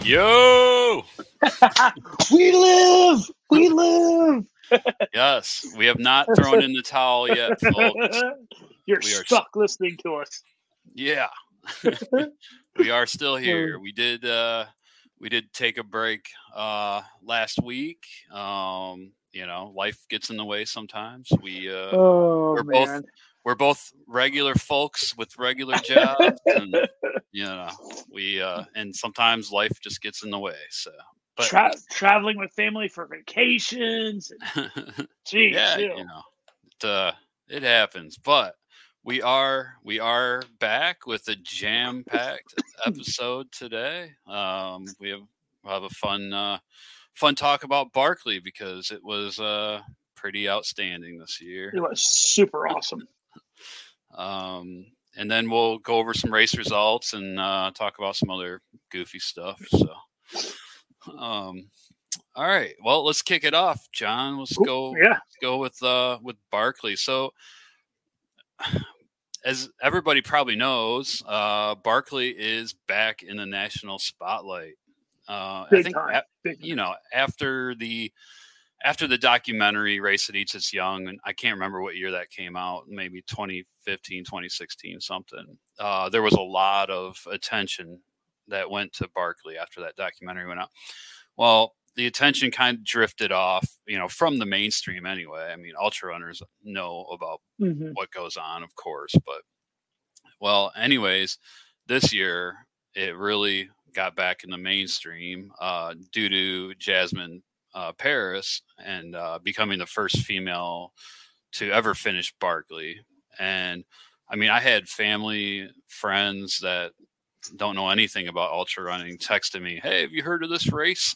Yo! We live. Yes, we have not thrown in the towel yet, folks. You're stuck listening to us. Yeah. We are still here. We did take a break last week. Life gets in the way sometimes. We're both regular folks with regular jobs, and and sometimes life just gets in the way. So, but traveling with family for vacations. Geez, it happens. But we are back with a jam-packed episode today. We have a fun talk about Barkley because it was pretty outstanding this year. It was super awesome. And then we'll go over some race results and talk about some other goofy stuff. So, all right. Well, let's kick it off, John. Let's go with Barkley. So, as everybody probably knows, Barkley is back in the national spotlight. Big time. After the documentary Race That Eats Its Young, and I can't remember what year that came out, maybe 2015, 2016, something. There was a lot of attention that went to Barkley after that documentary went out. Well, the attention kind of drifted off, from the mainstream anyway. I mean, ultra runners know about what goes on, of course. But, anyways, this year it really got back in the mainstream due to Jasmine Paris and becoming the first female to ever finish Barkley. And I mean, I had family, friends that don't know anything about ultra running texting me, "Hey, have you heard of this race?"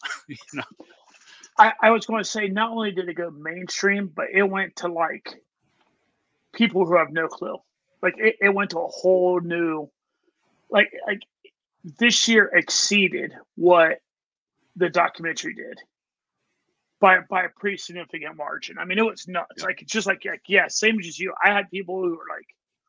I was going to say, not only did it go mainstream, but it went to like people who have no clue. Like it went to a whole new, like this year exceeded what the documentary did by a pretty significant margin. I mean, it was nuts. Yeah. Like, it's just same as you. I had people who were like,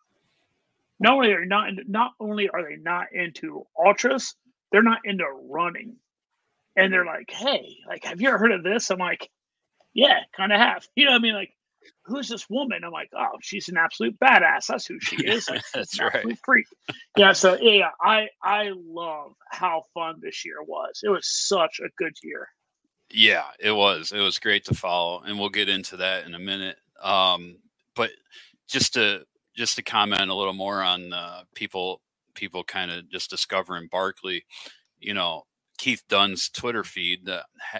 not only are they not into ultras, they're not into running. And they're like, "Hey, like, have you ever heard of this?" I'm like, "Yeah, kind of have." You know what I mean? Like, who's this woman? I'm like, "Oh, she's an absolute badass. That's who she is." Like, that's an right. Absolute freak. Yeah. So yeah, I love how fun this year was. It was such a good year. Yeah, it was. It was great to follow, and we'll get into that in a minute. But just to comment a little more on people kind of just discovering Barkley, Keith Dunn's Twitter feed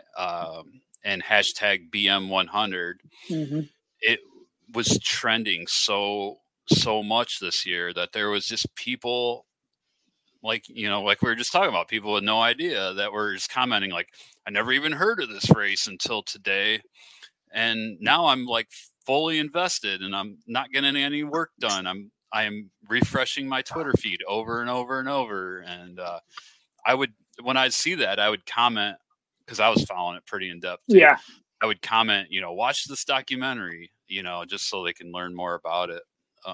and hashtag BM100, it was trending so much this year that there was just people like we were just talking about, people with no idea that were just commenting like, "I never even heard of this race until today. And now I'm like fully invested and I'm not getting any work done. I am refreshing my Twitter feed over and over and over." And when I'd see that, I would comment, because I was following it pretty in depth too. Yeah. I would comment, "Watch this documentary," just so they can learn more about it.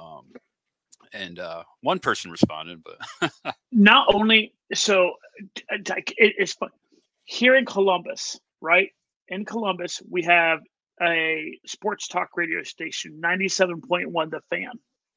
And one person responded, but not only so, it's fun here in Columbus, right? In Columbus, we have a sports talk radio station, 97.1 The Fan.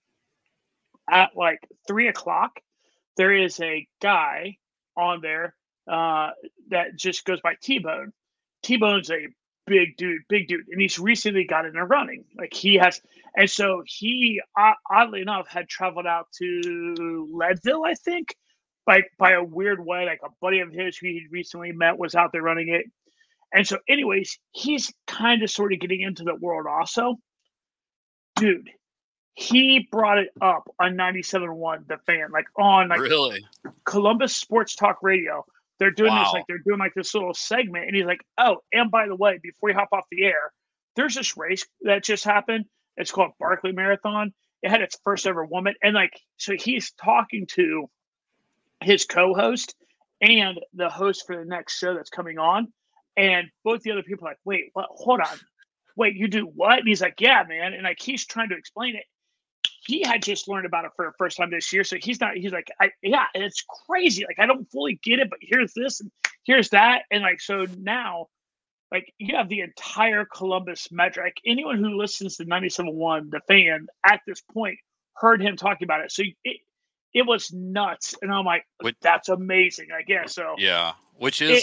At like 3:00, there is a guy on there that just goes by T-Bone. T-Bone's a big dude, and he's recently got into running. Like he has, and so he, oddly enough, had traveled out to Leadville, I think, by a weird way. Like a buddy of his who he recently met was out there running it, and so, anyways, he's kind of sort of getting into the world also. Dude, he brought it up on 97.1 The Fan, like on like really Columbus Sports Talk Radio. They're doing this little segment, and he's like, "Oh, and by the way, before we hop off the air, there's this race that just happened. It's called Barkley Marathon. It had its first ever woman." And like, so he's talking to his co-host and the host for the next show that's coming on, and both the other people are like, "Wait, what? Hold on, wait, you do what?" And he's like, "Yeah, man," and like he's trying to explain it. he had just learned about it for the first time this year. So he's like, yeah, and it's crazy. Like, I don't fully get it, but here's this and here's that. And like, so now, like, you have the entire Columbus metric. Anyone who listens to 97.1, the fan at this point heard him talking about it. So it was nuts. And I'm like, that's amazing. I guess so. Yeah. Which is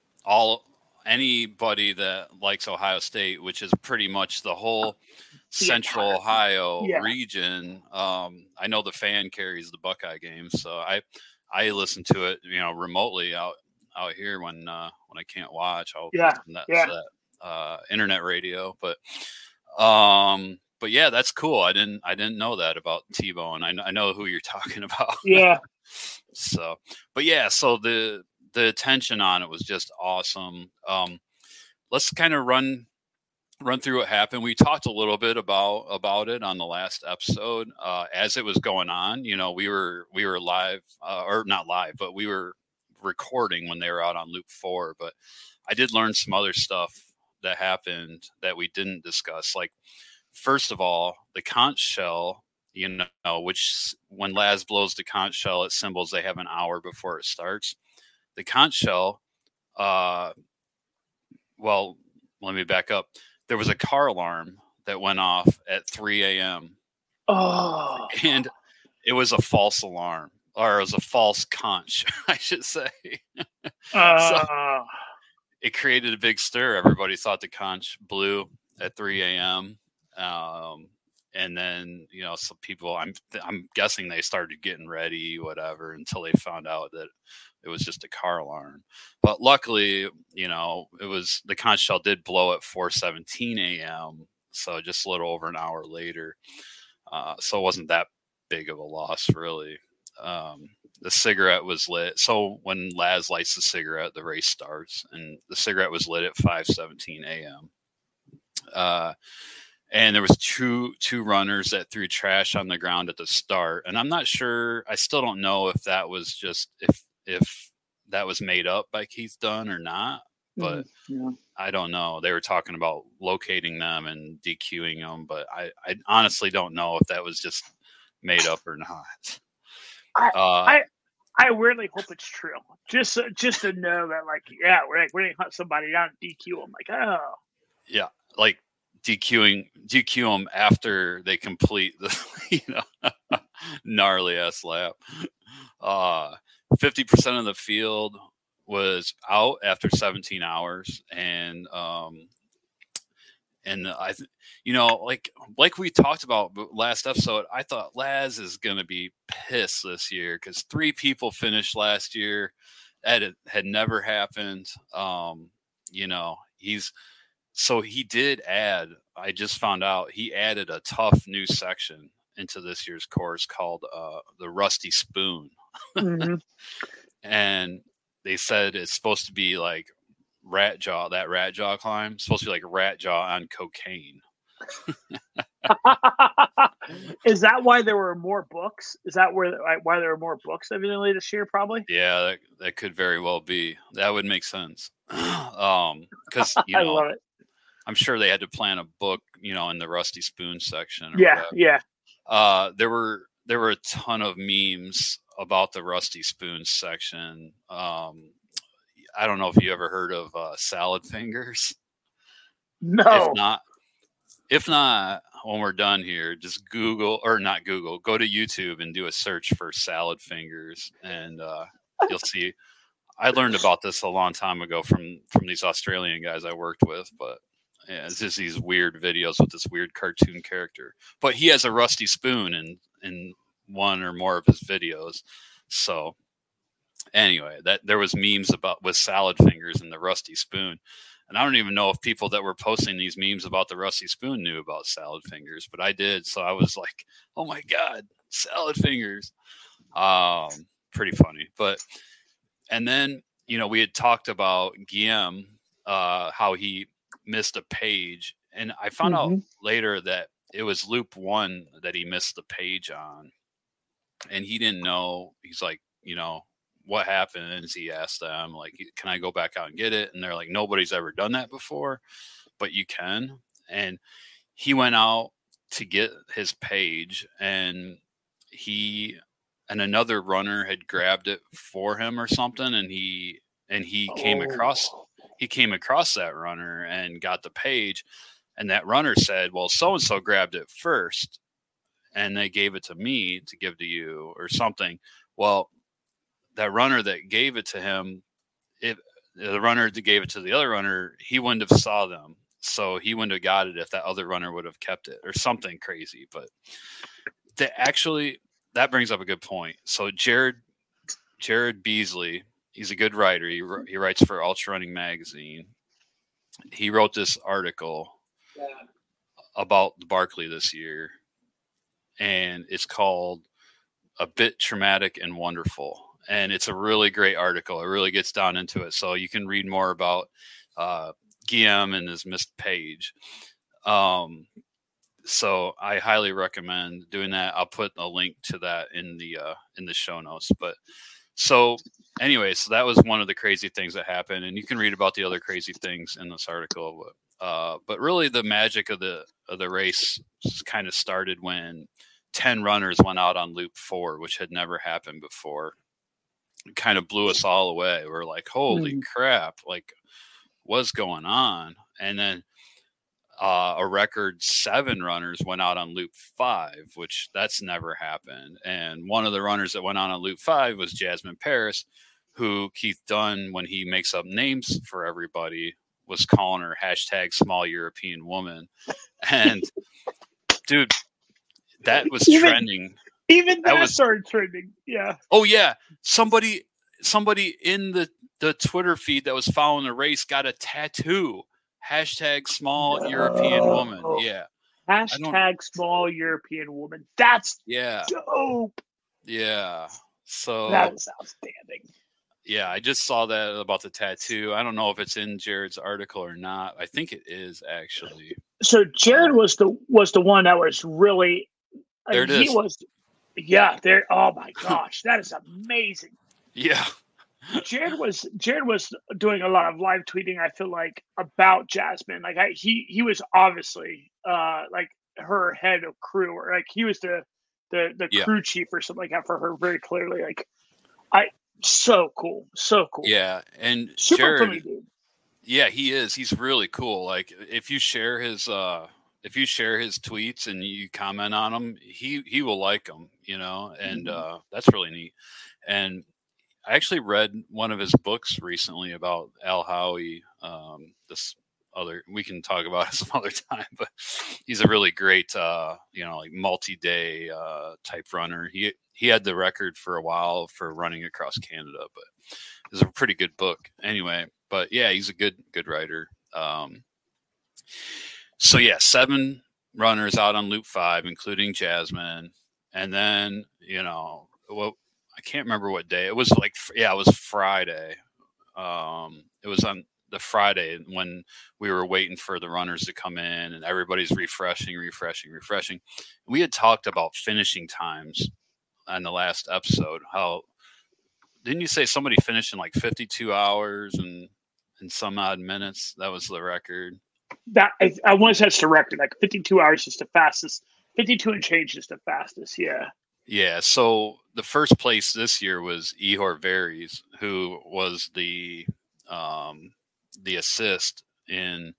anybody that likes Ohio State, which is pretty much the whole Central Ohio region. I know the fan carries the Buckeye games, so I listen to it, remotely out here when I can't watch. I'll listen to that internet radio, but yeah, that's cool. I didn't know that about T-Bone. I know who you're talking about. Yeah. So, but yeah, so the attention on it was just awesome. Let's kind of run through what happened. We talked a little bit about it on the last episode. As it was going on, we were live, or not live, but we were recording when they were out on Loop 4. But I did learn some other stuff that happened that we didn't discuss. Like, first of all, the conch shell, which when Laz blows the conch shell, it symbols they have an hour before it starts. The conch shell, well, let me back up. There was a car alarm that went off at 3 a.m. Oh. And it was a false alarm, or it was a false conch, I should say. So it created a big stir. Everybody thought the conch blew at 3 a.m. And then, some people, I'm guessing they started getting ready, whatever, until they found out that it was just a car alarm. But luckily, it was, the conch shell did blow at 4:17 a.m. So just a little over an hour later. So it wasn't that big of a loss, really. The cigarette was lit. So when Laz lights the cigarette, the race starts, and the cigarette was lit at 5:17 a.m. And there was two runners that threw trash on the ground at the start. And I'm not sure, I still don't know if that was just, if that was made up by Keith Dunn or not, but I don't know. They were talking about locating them and DQing them, but I honestly don't know if that was just made up or not. I weirdly hope it's true. Just to know that, like, we're going to hunt somebody down and DQ them. Like, oh. Yeah, like, DQ them after they complete the gnarly ass lap. 50% of the field was out after 17 hours, and I like we talked about last episode, I thought Laz is gonna be pissed this year because 3 people finished last year. That had never happened. So he did add, I just found out, he added a tough new section into this year's course called the Rusty Spoon. Mm-hmm. And they said it's supposed to be like rat jaw climb. It's supposed to be like rat jaw on cocaine. Is that why there were more books? Is that why there were more books evidently this year? Probably. Yeah, that could very well be. That would make sense. Because I love it. I'm sure they had to plan a book, in the Rusty Spoon section. Yeah. There were a ton of memes about the Rusty Spoon section. I don't know if you ever heard of Salad Fingers. No. If not, when we're done here, just go to YouTube and do a search for Salad Fingers, and you'll see. I learned about this a long time ago from these Australian guys I worked with, but yeah, it's just these weird videos with this weird cartoon character. But he has a rusty spoon in one or more of his videos. So anyway, that there was memes with Salad Fingers and the Rusty Spoon. And I don't even know if people that were posting these memes about the Rusty Spoon knew about Salad Fingers, but I did. So I was like, oh my God, Salad Fingers. Pretty funny. And then, we had talked about Guillaume, how he missed a page. And I found out later that it was Loop 1 that he missed the page on. And he didn't know. He's like, what happened? And he asked them, like, can I go back out and get it? And they're like, nobody's ever done that before, but you can. And he went out to get his page, and another runner had grabbed it for him or something, and he came across that runner and got the page, and that runner said, well, so and so grabbed it first and they gave it to me to give to you or something. Well, that runner that gave it to him, the runner that gave it to the other runner, he wouldn't have saw them, so he wouldn't have got it if that other runner would have kept it or something crazy. But that brings up a good point. So Jared Beasley, he's a good writer. He writes for Ultra Running Magazine. He wrote this article about Barkley this year, and it's called A Bit Traumatic and Wonderful. And it's a really great article. It really gets down into it. So you can read more about Guillaume and his missed page. So I highly recommend doing that. I'll put a link to that in the show notes. But so anyway, so that was one of the crazy things that happened, and you can read about the other crazy things in this article. But really, the magic of the race kind of started when 10 runners went out on Loop 4, which had never happened before. It kind of blew us all away. We're like, holy crap, like, what's going on? And then a record 7 runners went out on Loop 5, which that's never happened. And one of the runners that went out on Loop 5 was Jasmine Paris, who Keith Dunn, when he makes up names for everybody, was calling her #small European woman. And dude, that was trending. Even that started trending. Yeah. Oh yeah. Somebody in the Twitter feed that was following the race got a tattoo. #small European woman. Yeah. #small European woman. That's dope. Yeah. So that is outstanding. Yeah, I just saw that about the tattoo. I don't know if it's in Jared's article or not. I think it is actually. So Jared was the one that was really. There it is. Yeah. There. Oh my gosh, that is amazing. Yeah. Jared was doing a lot of live tweeting, I feel like, about Jasmine. Like he was obviously like her head of crew, or like he was the crew chief or something like that for her, very clearly. Like so cool. Yeah, and super Jared, funny dude. Yeah, he is. He's really cool. Like if you share his tweets and you comment on them, he will like them, you know, and that's really neat. And I actually read one of his books recently about Al Howie. We can talk about it some other time, but he's a really great, like multi-day type runner. He had the record for a while for running across Canada, but it's a pretty good book anyway. But yeah, he's a good writer. So yeah, 7 runners out on Loop 5, including Jasmine, and then I can't remember what day it was. It was Friday. It was on the Friday when we were waiting for the runners to come in, and everybody's refreshing. We had talked about finishing times on the last episode. How didn't you say somebody finished in like 52 hours and some odd minutes? That was the record. That I want to say that's the record. Like 52 hours is the fastest. 52 and change is the fastest. Yeah. Yeah. So the first place this year was Ihor Varies, who was the assist in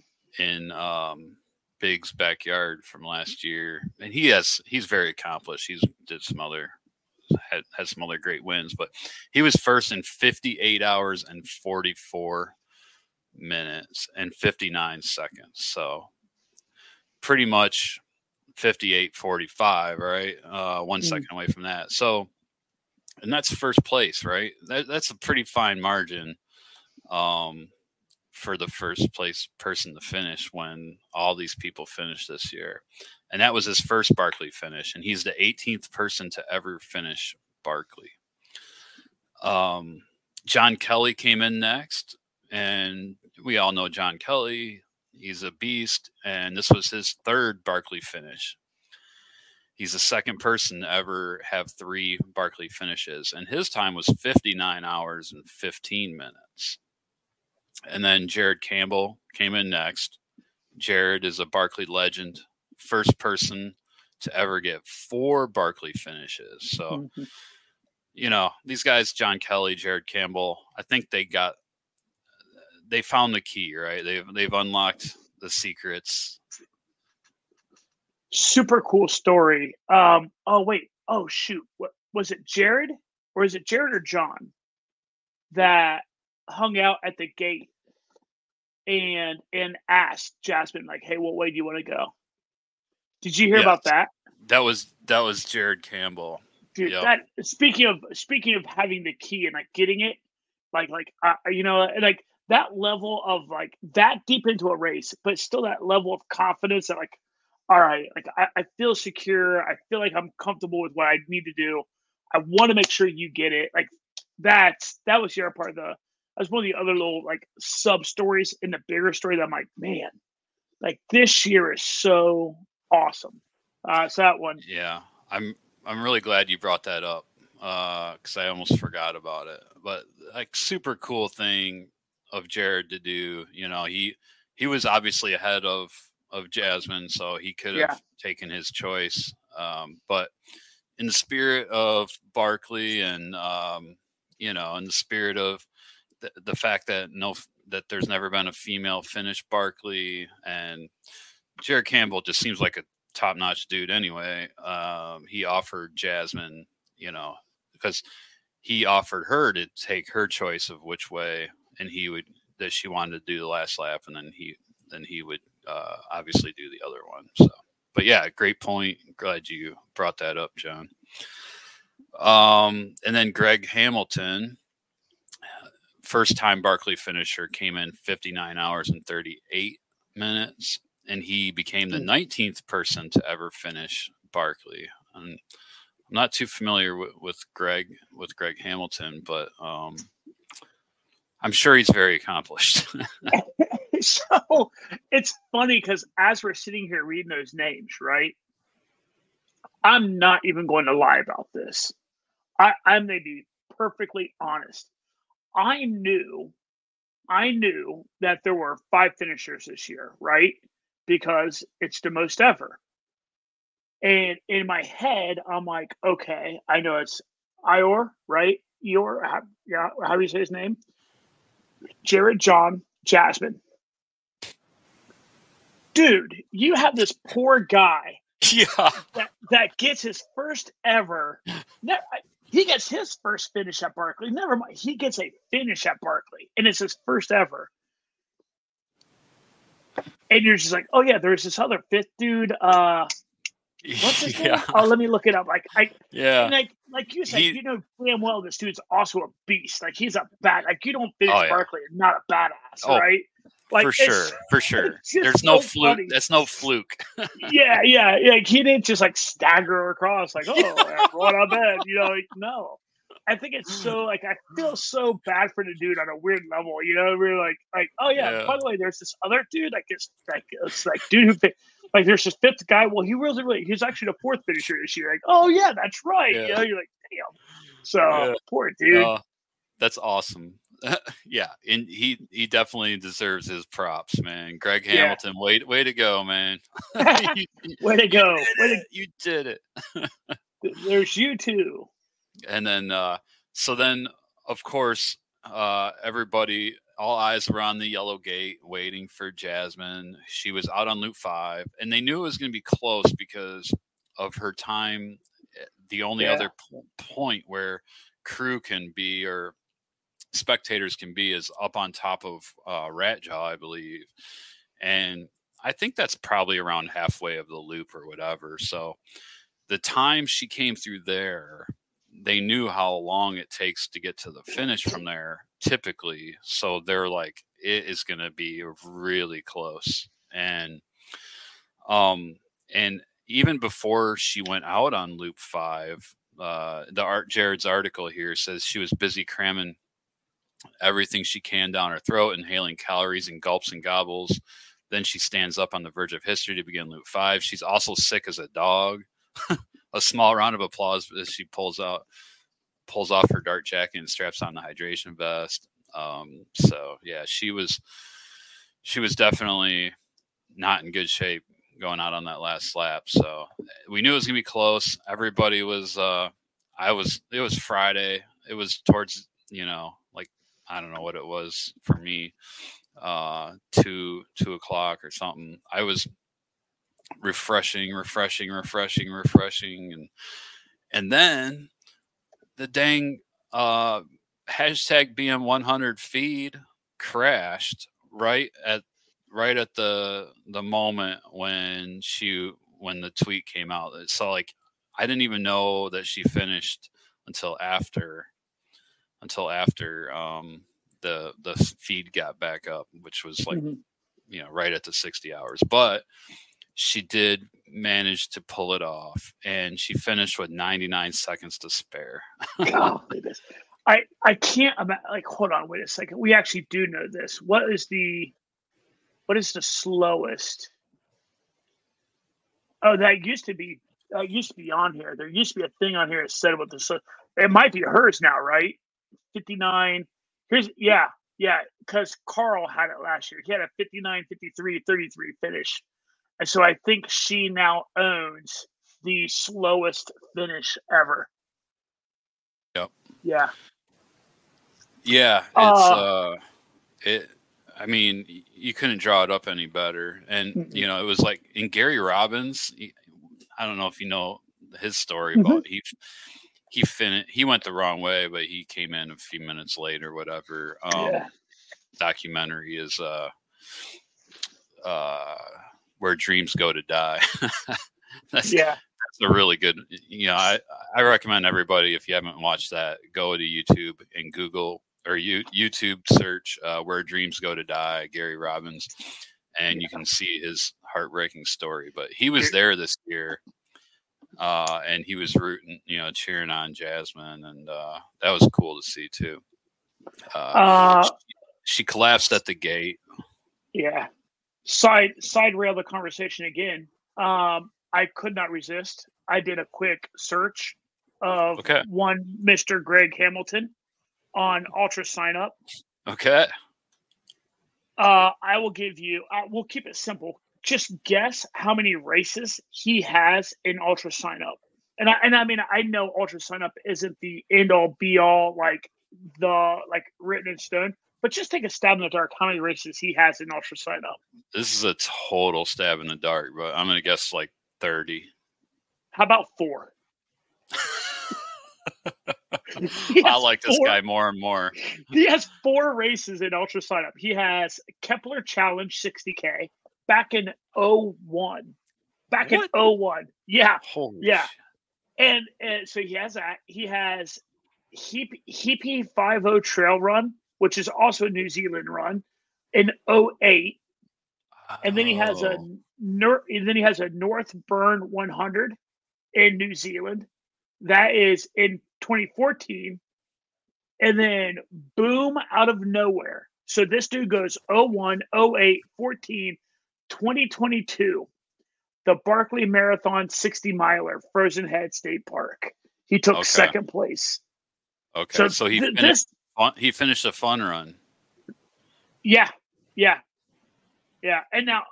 Big's backyard from last year, and he's very accomplished. He's had some other great wins, but he was first in 58 hours and 44 minutes and 59 seconds. So pretty much 58:45, right? 1 second away from that. So, and that's first place, right? That's a pretty fine margin for the first place person to finish when all these people finished this year. And that was his first Barkley finish, and he's the 18th person to ever finish Barkley. John Kelly came in next, and we all know John Kelly. He's a beast, and this was his 3rd Barkley finish. He's the 2nd person to ever have 3 Barkley finishes, and his time was 59 hours and 15 minutes. And then Jared Campbell came in next. Jared is a Barkley legend first person to ever get 4 Barkley finishes. So, these guys, John Kelly, Jared Campbell, I think they found the key, right? They've unlocked the secrets. Super cool story. Oh shoot. What was it, Jared? Or is it Jared or John that hung out at the gate and asked Jasmine, like, hey, what way do you want to go? Did you hear about that? That was Jared Campbell. Dude, speaking of having the key and like getting it, like that level of like that deep into a race, but still that level of confidence that like, all right, like I feel secure. I feel like I'm comfortable with what I need to do. I want to make sure you get it. Like that was your part of that was one of the other little like sub stories in the bigger story that I'm like, man, like this year is so awesome. So that one. Yeah, I'm really glad you brought that up because I almost forgot about it. But like super cool thing of Jared to do. He was obviously ahead of Jasmine, so he could have taken his choice. But in the spirit of Barkley and in the spirit of the fact that there's never been a female finish Barkley, and Jared Campbell just seems like a top-notch dude anyway. He offered Jasmine, because he offered her to take her choice of which way, and that she wanted to do the last lap, and then he would obviously do the other one. So, but yeah, great point. Glad you brought that up, John. And then Greg Hamilton, first-time Barkley finisher, came in 59 hours and 38 minutes. And he became the 19th person to ever finish Barkley. And I'm not too familiar with Greg Hamilton, but I'm sure he's very accomplished. So it's funny because as we're sitting here reading those names, right? I'm not even going to lie about this. I'm going to be perfectly honest. I knew that there were 5 finishers this year, right? Because it's the most ever. And in my head, I'm like, okay, I know it's Ior, right? How do you say his name? Jared, John, Jasmine. Dude, you have this poor guy that gets his first ever. He gets his first finish at Barkley. Never mind. He gets a finish at Barkley, and it's his first ever. And you're just like, oh yeah, there's this other 5th dude. What's his name? Oh, let me look it up. Like you said, damn well this dude's also a beast. Like he's a bad. Like you don't finish Barkley and not a badass, right? Like for sure. There's no fluke. Funny. That's no fluke. yeah. Like he didn't just like stagger across like, what I bet, no. I think it's so like I feel so bad for the dude on a weird level, We're like oh yeah. By the way, there's this other dude that gets like it's like dude who like there's this 5th guy. Well, he's actually the 4th finisher this year. Like, oh yeah, that's right. Yeah. You're like, damn. So poor dude. That's awesome. Yeah, and he definitely deserves his props, man. Greg Hamilton, way to go, man. Way to go. You did it. There's you too. And then, so then, of course, everybody, all eyes were on the yellow gate waiting for Jasmine. She was out on Loop 5, and they knew it was going to be close because of her time. The only other point where crew can be or spectators can be is up on top of Rat Jaw, I believe. And I think that's probably around halfway of the loop or whatever. So the time she came through there, they knew how long it takes to get to the finish from there typically. So they're like, it is going to be really close. And even before she went out on Loop 5, Jared's article here says she was busy cramming everything she can down her throat, inhaling calories in gulps and gobbles. Then she stands up on the verge of history to begin Loop 5. She's also sick as a dog. A small round of applause as she pulls off her dart jacket and straps on the hydration vest. So yeah, she was definitely not in good shape going out on that last lap. So we knew it was gonna be close. Everybody was. It was Friday. It was towards like I don't know what it was for me. 2 o'clock or something. I was refreshing, and then the dang hashtag BM100 feed crashed right at the moment when the tweet came out. So like I didn't even know that she finished until after the feed got back up, which was like right at the 60 hours. But she did manage to pull it off, and she finished with 99 seconds to spare. Oh, I can't like. Hold on, wait a second. We actually do know this. What is the slowest? Oh, that used to be on here. There used to be a thing on here that said what the. It might be hers now, right? 59. Yeah, because Carl had it last year. He had a 59, 53, 33 finish. And so I think she now owns the slowest finish ever. Yep. Yeah. Yeah. It's I mean, you couldn't draw it up any better. And it was like in Gary Robbins, I don't know if you know his story, but he went the wrong way, but he came in a few minutes late or whatever. Documentary is Where Dreams Go to Die. That's a really good. I recommend everybody, if you haven't watched that, go to YouTube and Google or YouTube search Where Dreams Go to Die, Gary Robbins, and you can see his heartbreaking story. But he was there this year. And he was rooting, cheering on Jasmine, and that was cool to see too. She collapsed at the gate. Yeah. Side rail the conversation again. I could not resist. I did a quick search of one Mr. Greg Hamilton on Ultra Sign Up. Okay. I will give you. We'll keep it simple. Just guess how many races he has in Ultra Sign Up. And I mean, I know Ultra Sign Up isn't the end all be all, like written in stone, but just take a stab in the dark how many races he has in Ultra Sign Up. This is a total stab in the dark, but I'm going to guess like 30. How about 4? I like this guy more and more. He has 4 races in Ultra Sign Up. He has Kepler Challenge 60K. Back in 01. Yeah. Holy yeah. And so he has that. He has Heapy 50 Trail Run, which is also a New Zealand run, in 08. And then he has a North Burn 100 in New Zealand. That is in 2014. And then boom, out of nowhere. So this dude goes 01, 08, 14, 2022, the Barkley Marathon 60 miler, Frozen Head State Park. He took second place. Okay, so he finished a fun run. Yeah. And now,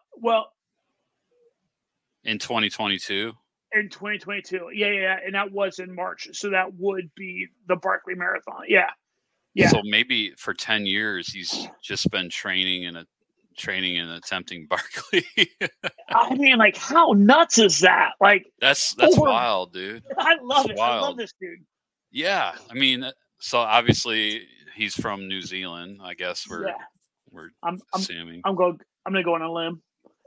in 2022. In 2022, yeah, and that was in March, so that would be the Barkley Marathon. Yeah. So maybe for 10 years he's just been training and attempting Barkley. I mean, like, how nuts is that? Like, that's wild, dude. I love it. Wild. I love this dude. Yeah, I mean, so obviously he's from New Zealand. I guess we're assuming. I'm going to go on a limb.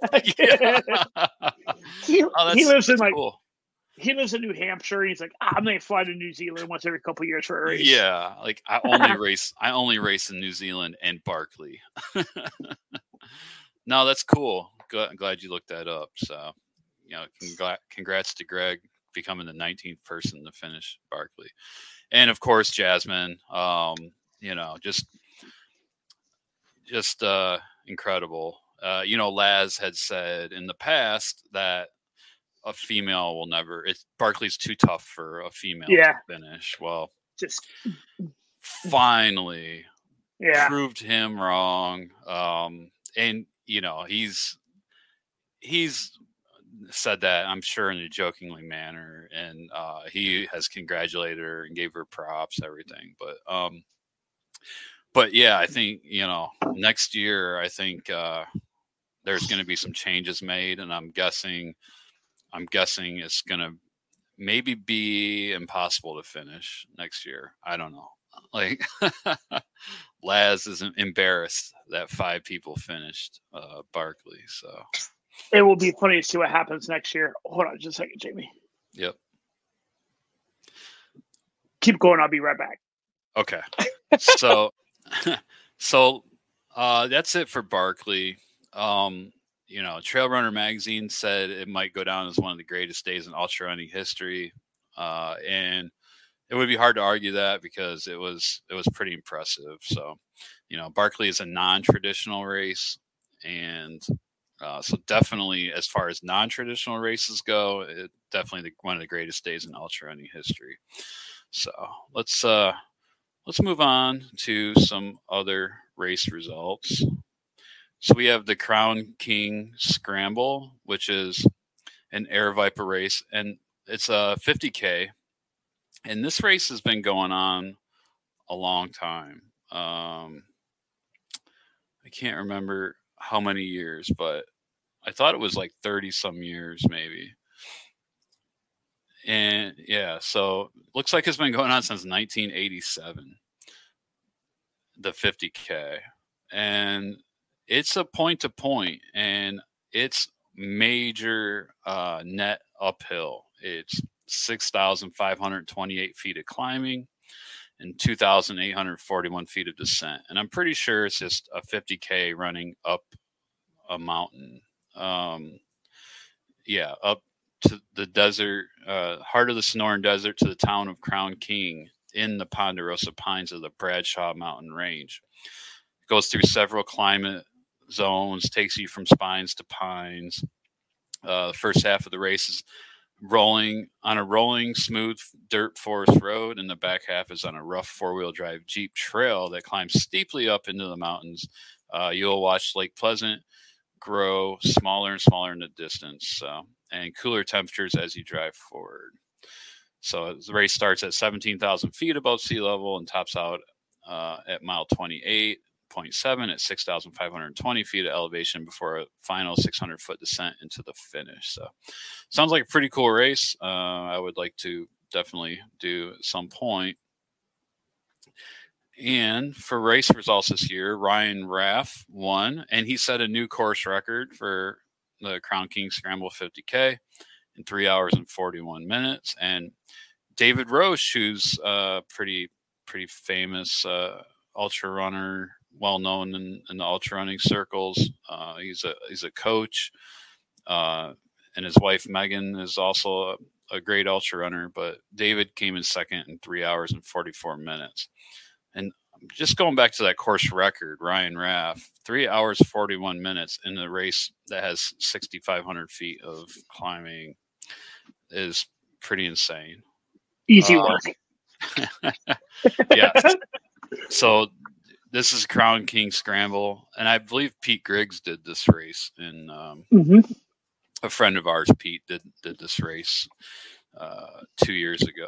He lives in cool. He lives in New Hampshire. He's like, I'm going to fly to New Zealand once every couple of years for a race. Yeah, like I only race in New Zealand and Barkley. No, that's cool. I'm glad you looked that up. So, congrats to Greg becoming the 19th person to finish Barkley, and of course Jasmine. Just incredible. Laz had said in the past that a female will never. Barkley's too tough for a female to finish. Well, just finally proved him wrong. And he's said that, I'm sure, in a jokingly manner, and he has congratulated her and gave her props, everything. But yeah, I think next year, I think there's going to be some changes made, and I'm guessing it's going to maybe be impossible to finish next year. I don't know. Like Laz is embarrassed that 5 people finished Barkley. So it will be funny to see what happens next year. Hold on just a second, Jamie. Yep. Keep going. I'll be right back. Okay. So that's it for Barkley. Trail Runner Magazine said it might go down as one of the greatest days in ultra running history, and it would be hard to argue that because it was pretty impressive. So, Barkley is a non-traditional race, and so definitely, as far as non-traditional races go, definitely one of the greatest days in ultra running history. So let's move on to some other race results. So we have the Crown King Scramble, which is an Air Viper race, and it's a 50K. And this race has been going on a long time. I can't remember how many years, but I thought it was like 30 some years maybe. And yeah, so looks like it's been going on since 1987, the 50K. And it's a point to point, and it's major net uphill. It's 6,528 feet of climbing and 2,841 feet of descent. And I'm pretty sure it's just a 50K running up a mountain. Up to the desert, heart of the Sonoran Desert, to the town of Crown King in the Ponderosa Pines of the Bradshaw Mountain Range. It goes through several climate zones, takes you from spines to pines. The first half of the race is rolling, smooth dirt forest road, and the back half is on a rough 4-wheel drive Jeep trail that climbs steeply up into the mountains. You'll watch Lake Pleasant grow smaller and smaller in the distance, and cooler temperatures as you drive forward. So the race starts at 17,000 feet above sea level and tops out at mile 28.7 at 6,520 feet of elevation before a final 600-foot descent into the finish. So sounds like a pretty cool race. I would like to definitely do at some point. And for race results this year, Ryan Raff won, and he set a new course record for the Crown King Scramble 50K in 3 hours and 41 minutes. And David Roche, who's a pretty famous ultra runner, well known in the ultra running circles. He's a coach, and his wife Megan is also a great ultra runner. But David came in second in 3 hours and 44 minutes. And just going back to that course record, Ryan Raff, 3 hours 41 minutes in a race that has 6,500 feet of climbing is pretty insane. Easy work. Yeah. So this is Crown King Scramble, and I believe Pete Griggs did this race, and a friend of ours, Pete, did this race 2 years ago.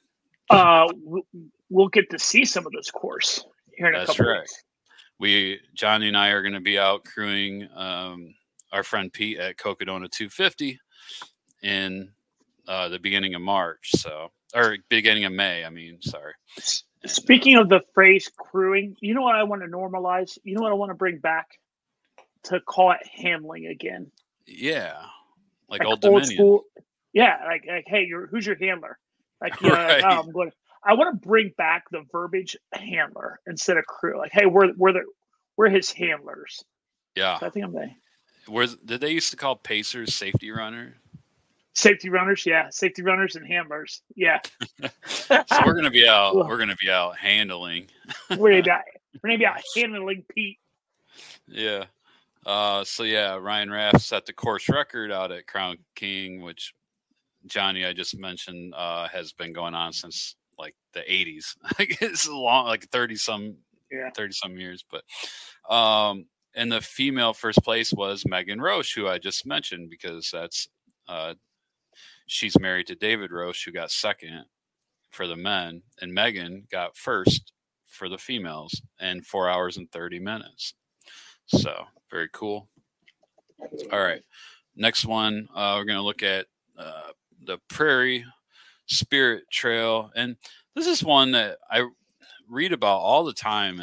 We'll get to see some of this course here in a couple weeks. Johnny and I are going to be out crewing our friend Pete at Cocodona 250 in the beginning of March, or beginning of May. Sorry. Speaking of the phrase crewing, you know what I want to normalize? You know what I want to bring back? To call it handling again. Yeah. Like Old Dominion. School. Yeah. Like, hey, who's your handler? Like, right. I want to bring back the verbiage handler instead of crew. Like, hey, we're his handlers. Yeah. So I think I'm did they used to call pacers safety runner? Safety runners, yeah. Safety runners and handlers, yeah. So we're gonna be out. We're gonna be out handling. We're gonna be out handling Pete. Yeah. Ryan Raff set the course record out at Crown King, which Johnny I just mentioned has been going on since like the 80s. It's long, like 30 some years. But and the female first place was Megan Roche, who I just mentioned, because that's she's married to David Roche, who got second for the men, and Megan got first for the females in 4 hours and 30 minutes. So very cool. All right. Next one, we're going to look at the Prairie Spirit Trail. And this is one that I read about all the time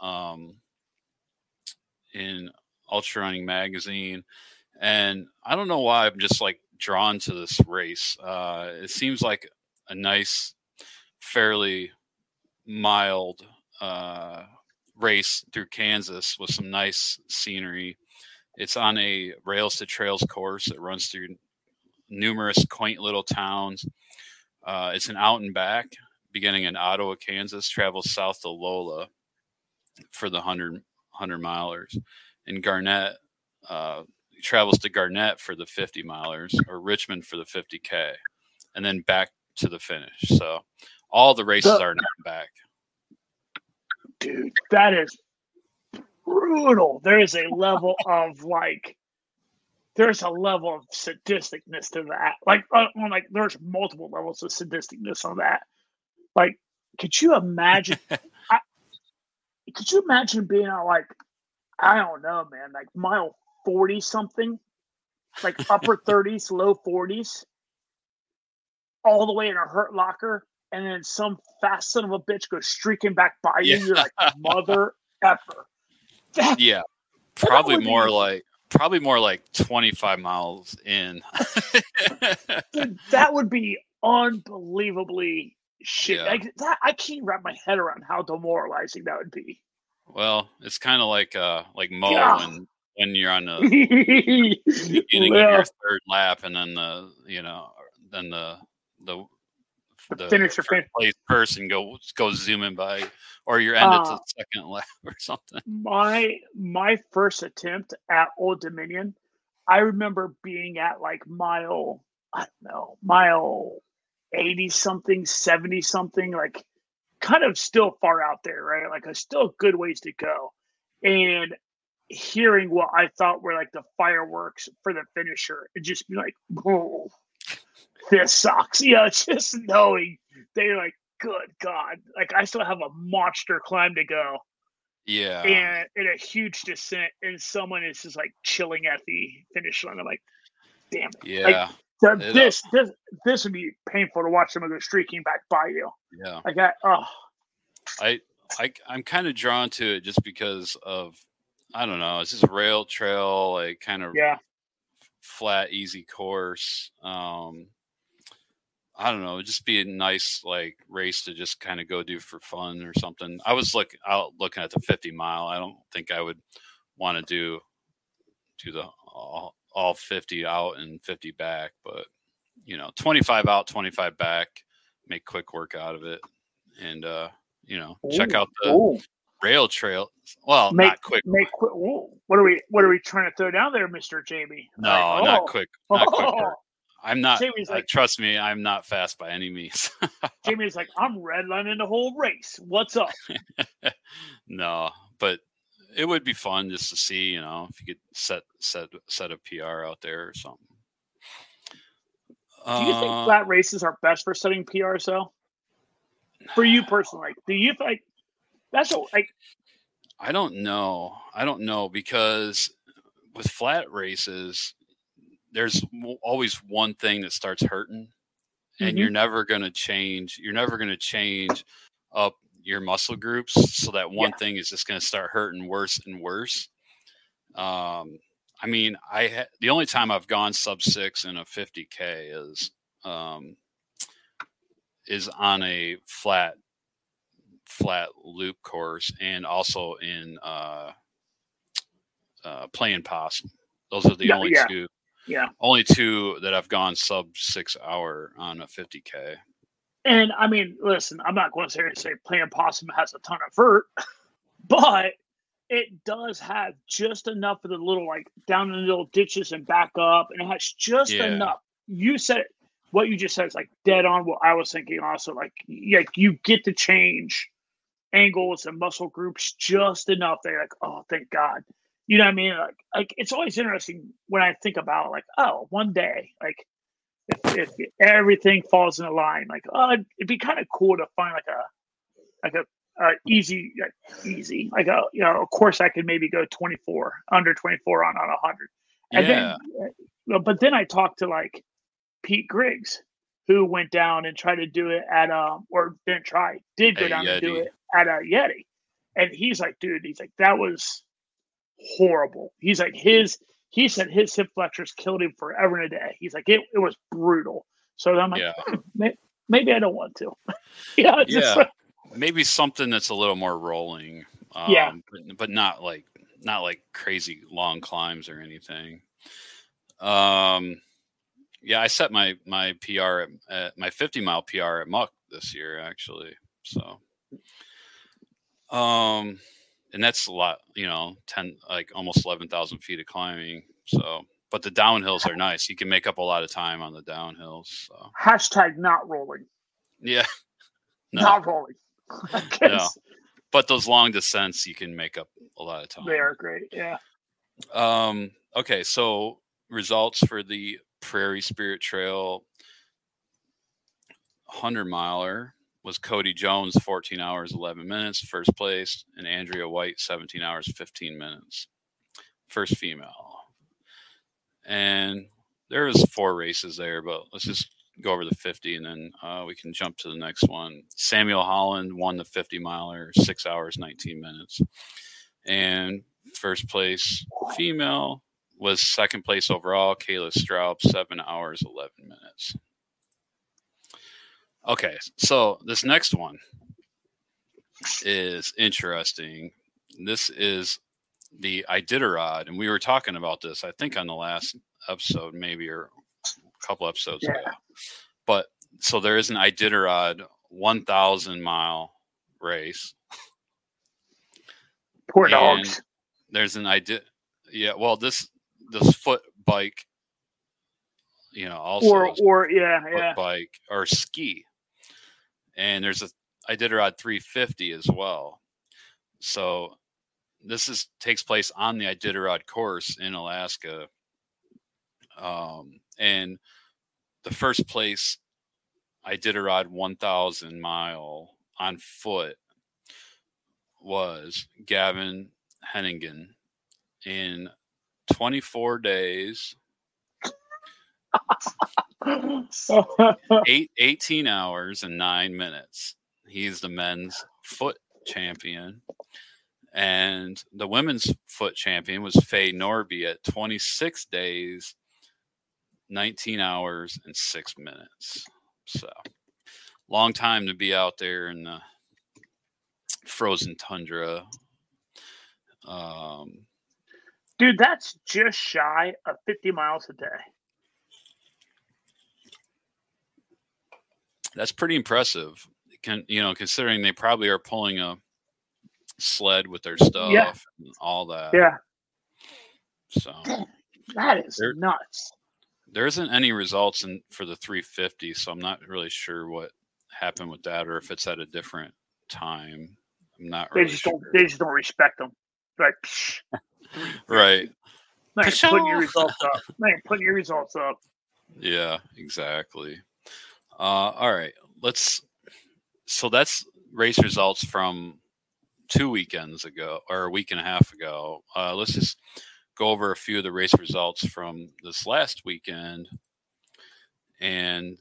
in Ultra Running Magazine. And I don't know why I'm just like drawn to this race. It seems like a nice, fairly mild race through Kansas with some nice scenery. It's on a Rails to Trails course. It runs through numerous quaint little towns. It's an out and back, beginning in Ottawa, Kansas, travels south to Lola for the 100 milers. And Garnett travels to Garnett for the 50 milers, or Richmond for the 50K, and then back to the finish. So all the races are now back. Dude, that is brutal. There is a level of there's a level of sadisticness to that. Like there's multiple levels of sadisticness on that. Like, could you imagine? Could you imagine being on I don't know, man, like mile 40 something, like upper 30s, low 40s, all the way in a Hurt Locker, and then some fast son of a bitch goes streaking back by you. You're like, mother effer. Yeah, probably more like 25 miles in. Dude, that would be unbelievably shit. Yeah. I can't wrap my head around how demoralizing that would be. Well, it's kind of like Mo when you're on the beginning of your third lap, and then the finisher place person goes zooming by, or you're ended to the second lap or something. My first attempt at Old Dominion, I remember being at like mile 80 something, 70 something, like kind of still far out there, right? Like still a good ways to go. And hearing what I thought were like the fireworks for the finisher, and just be like, oh, this sucks. Yeah, just knowing they're like, good God, like I still have a monster climb to go. Yeah. And a huge descent, and someone is just like chilling at the finish line. I'm like, damn it. Yeah. Like, this would be painful to watch someone go streaking back by you. Yeah. I'm kind of drawn to it just because of, I don't know, it's just a rail trail, like kind of flat, easy course. I don't know, it'd just be a nice like race to just kind of go do for fun or something. I was looking at the 50 mile. I don't think I would want to do the all 50 out and 50 back, but 25 out, 25 back, make quick work out of it, and check out the rail trail. Well, not quick. What are we trying to throw down there, Mr. Jamie? No, not quick. Not quick work. I'm not. Jamie's like, trust me, I'm not fast by any means. Jamie's like, I'm redlining the whole race. What's up? No, but it would be fun just to see, if you could set a PR out there or something. Do you think flat races are best for setting PRs, though? For you personally, do you think that's I don't know, because with flat races, there's always one thing that starts hurting, and you're never going to change up your muscle groups. So that one thing is just going to start hurting worse and worse. I mean, the only time I've gone sub 6 in a 50K is on a flat loop course, and also in Playing Possum. Those are the only two. Yeah. Only two that I've gone sub 6 hour on a 50K. And I mean, listen, I'm not going to say Playing Possum has a ton of vert, but it does have just enough of the little, like, down in the little ditches and back up, and it has just enough. You said what you just said is like dead on what I was thinking. Also, like you get to change angles and muscle groups just enough. They're like, oh, thank God. You know what I mean? Like it's always interesting when I think about like, oh, one day, like if everything falls in a line, like, it'd be kind of cool to find like a easy, like a course I could maybe go 24 under 24 on 100. And Yeah. then, but then I talked to like Pete Griggs, who went down and tried to do it at or didn't try, did go At down and do Yeti. it at a Yeti, and he's like, dude, he's like, that was horrible. He's like, he said his hip flexors killed him forever and a day. He's like, it was brutal. So I'm like, Yeah. maybe I don't want to. Yeah, just Yeah. Maybe something that's a little more rolling. Yeah. But not like crazy long climbs or anything. Yeah, I set my PR at my 50-mile PR at Muck this year, actually. So, and that's a lot, 10, like almost 11,000 feet of climbing. So, but the downhills are nice. You can make up a lot of time on the downhills. So. Hashtag not rolling. Yeah. No. Not rolling. No. But those long descents, you can make up a lot of time. They are great. Yeah. Okay. So results for the Prairie Spirit Trail 100-miler was Cody Jones, 14 hours, 11 minutes, first place, and Andrea White, 17 hours, 15 minutes, first female. And there was 4 races there, but let's just go over the 50 and then we can jump to the next one. Samuel Holland won the 50-miler, 6 hours, 19 minutes. And first place female was second place overall, Kayla Straub, 7 hours, 11 minutes. Okay, so this next one is interesting. This is the Iditarod, and we were talking about this, I think, on the last episode, maybe, or a couple episodes ago. But so there is an Iditarod 1,000-mile race. Poor dogs. There's an yeah. Well, this foot bike, also or bike or ski, and there's a Iditarod 350 as well. So this takes place on the Iditarod course in Alaska, and the first place Iditarod 1,000-mile on foot was Gavin Hennigan in 24 days, 18 hours and 9 minutes. He's the men's foot champion. And the women's foot champion was Faye Norby at 26 days, 19 hours and 6 minutes. So long time to be out there in the frozen tundra. Dude, that's just shy of 50 miles a day. That's pretty impressive. Considering they probably are pulling a sled with their stuff and all that. Yeah. So that is nuts. There isn't any results for the 350, so I'm not really sure what happened with that, or if it's at a different time. I'm not really sure. They just don't respect them. Like, right. They ain't putting your results up. They ain't putting your results up. Yeah, exactly. All right. So that's race results from 2 weekends ago, or a week and a half ago. Let's just go over a few of the race results from this last weekend. And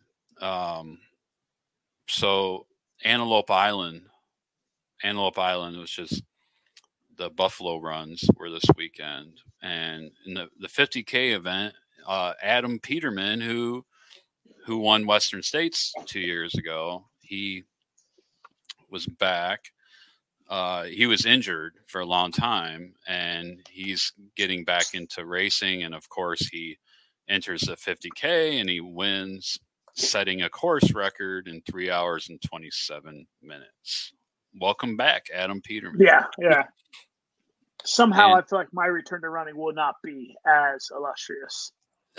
so Antelope Island, was just the Buffalo runs were this weekend. And in the 50K event, Adam Peterman, who won Western States 2 years ago, he was back. He was injured for a long time, and he's getting back into racing. And of course, he enters the 50K and he wins, setting a course record in 3 hours and 27 minutes. Welcome back, Adam Peterman. Yeah. Somehow I feel like my return to running will not be as illustrious.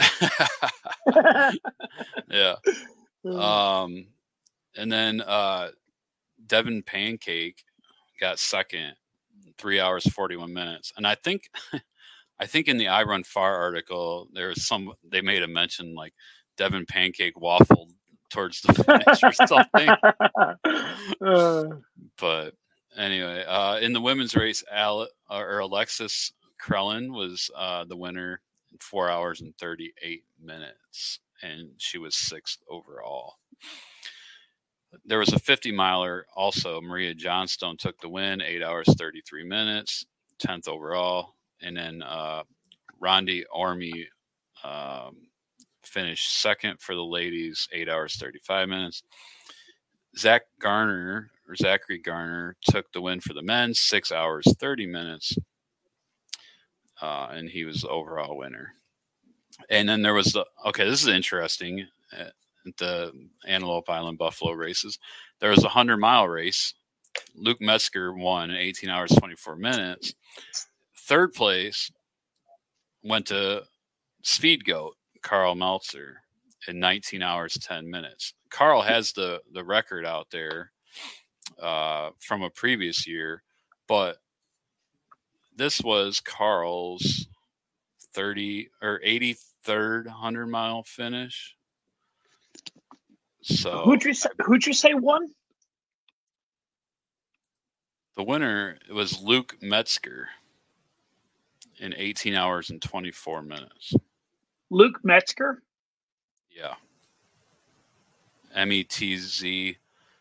Yeah. And then Devin Pancake got second, 3 hours 41 minutes. And I think in the I Run Far article, they made a mention like Devin Pancake waffled towards the finish or something. But anyway, in the women's race, Alexis Krellin was the winner in 4 hours and 38 minutes, and she was 6th overall. There was a 50-miler also. Maria Johnstone took the win, 8 hours, 33 minutes, 10th overall. And then Rondi Orme finished second for the ladies, 8 hours, 35 minutes. Zachary Garner took the win for the men, 6 hours, 30 minutes. And he was the overall winner. And then there was this is interesting. The Antelope Island Buffalo races. There was a 100-mile race. Luke Metzger won in 18 hours, 24 minutes. Third place went to Speed Goat, Carl Meltzer, in 19 hours, 10 minutes. Carl has the record out there from a previous year, but this was Carl's 83rd 100-mile finish. So who'd you say won? The winner was Luke Metzger in 18 hours and 24 minutes. Luke Metzger? Yeah. Metzger.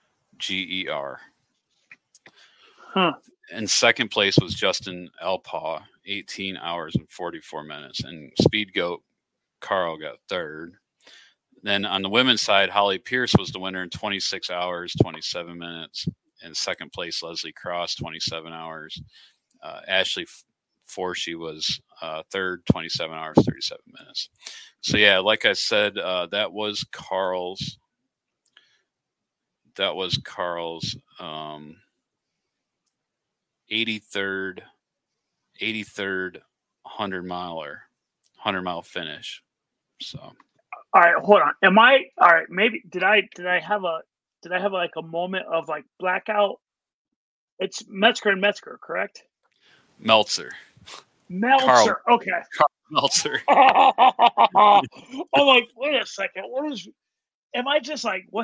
Huh. And second place was Justin Elpaw, 18 hours and 44 minutes. And Speed Goat Carl got third. Then on the women's side, Holly Pierce was the winner in 26 hours, 27 minutes. And second place, Leslie Cross, 27 hours. Ashley Forshee was third, 27 hours, 37 minutes. So, yeah, like I said, that was Carl's 83rd 100-mile finish. So. All right, hold on. Maybe did I have like a moment of like blackout? It's Metzger and Metzger, correct? Meltzer. Carl, okay. Carl Meltzer. I'm like, wait a second. Am I just like what?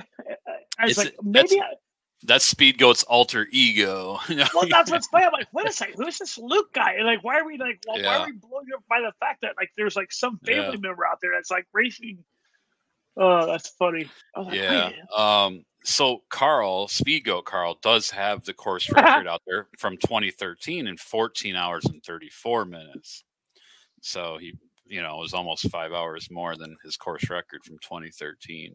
That's Speed Goat's alter ego. Well, that's what's funny. I'm like, wait a second, who's this Luke guy? And like, why are we like, why are we blowing up by the fact that like there's like some family member out there that's like racing? Oh, that's funny. Like, so Speed Goat Carl does have the course record out there from 2013 in 14 hours and 34 minutes. So he, was almost 5 hours more than his course record from 2013.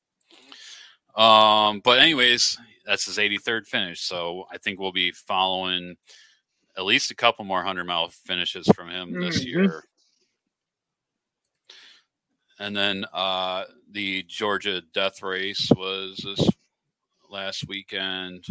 But anyways, that's his 83rd finish. So I think we'll be following at least a couple more 100-mile finishes from him this year. And then the Georgia Death Race was this last weekend.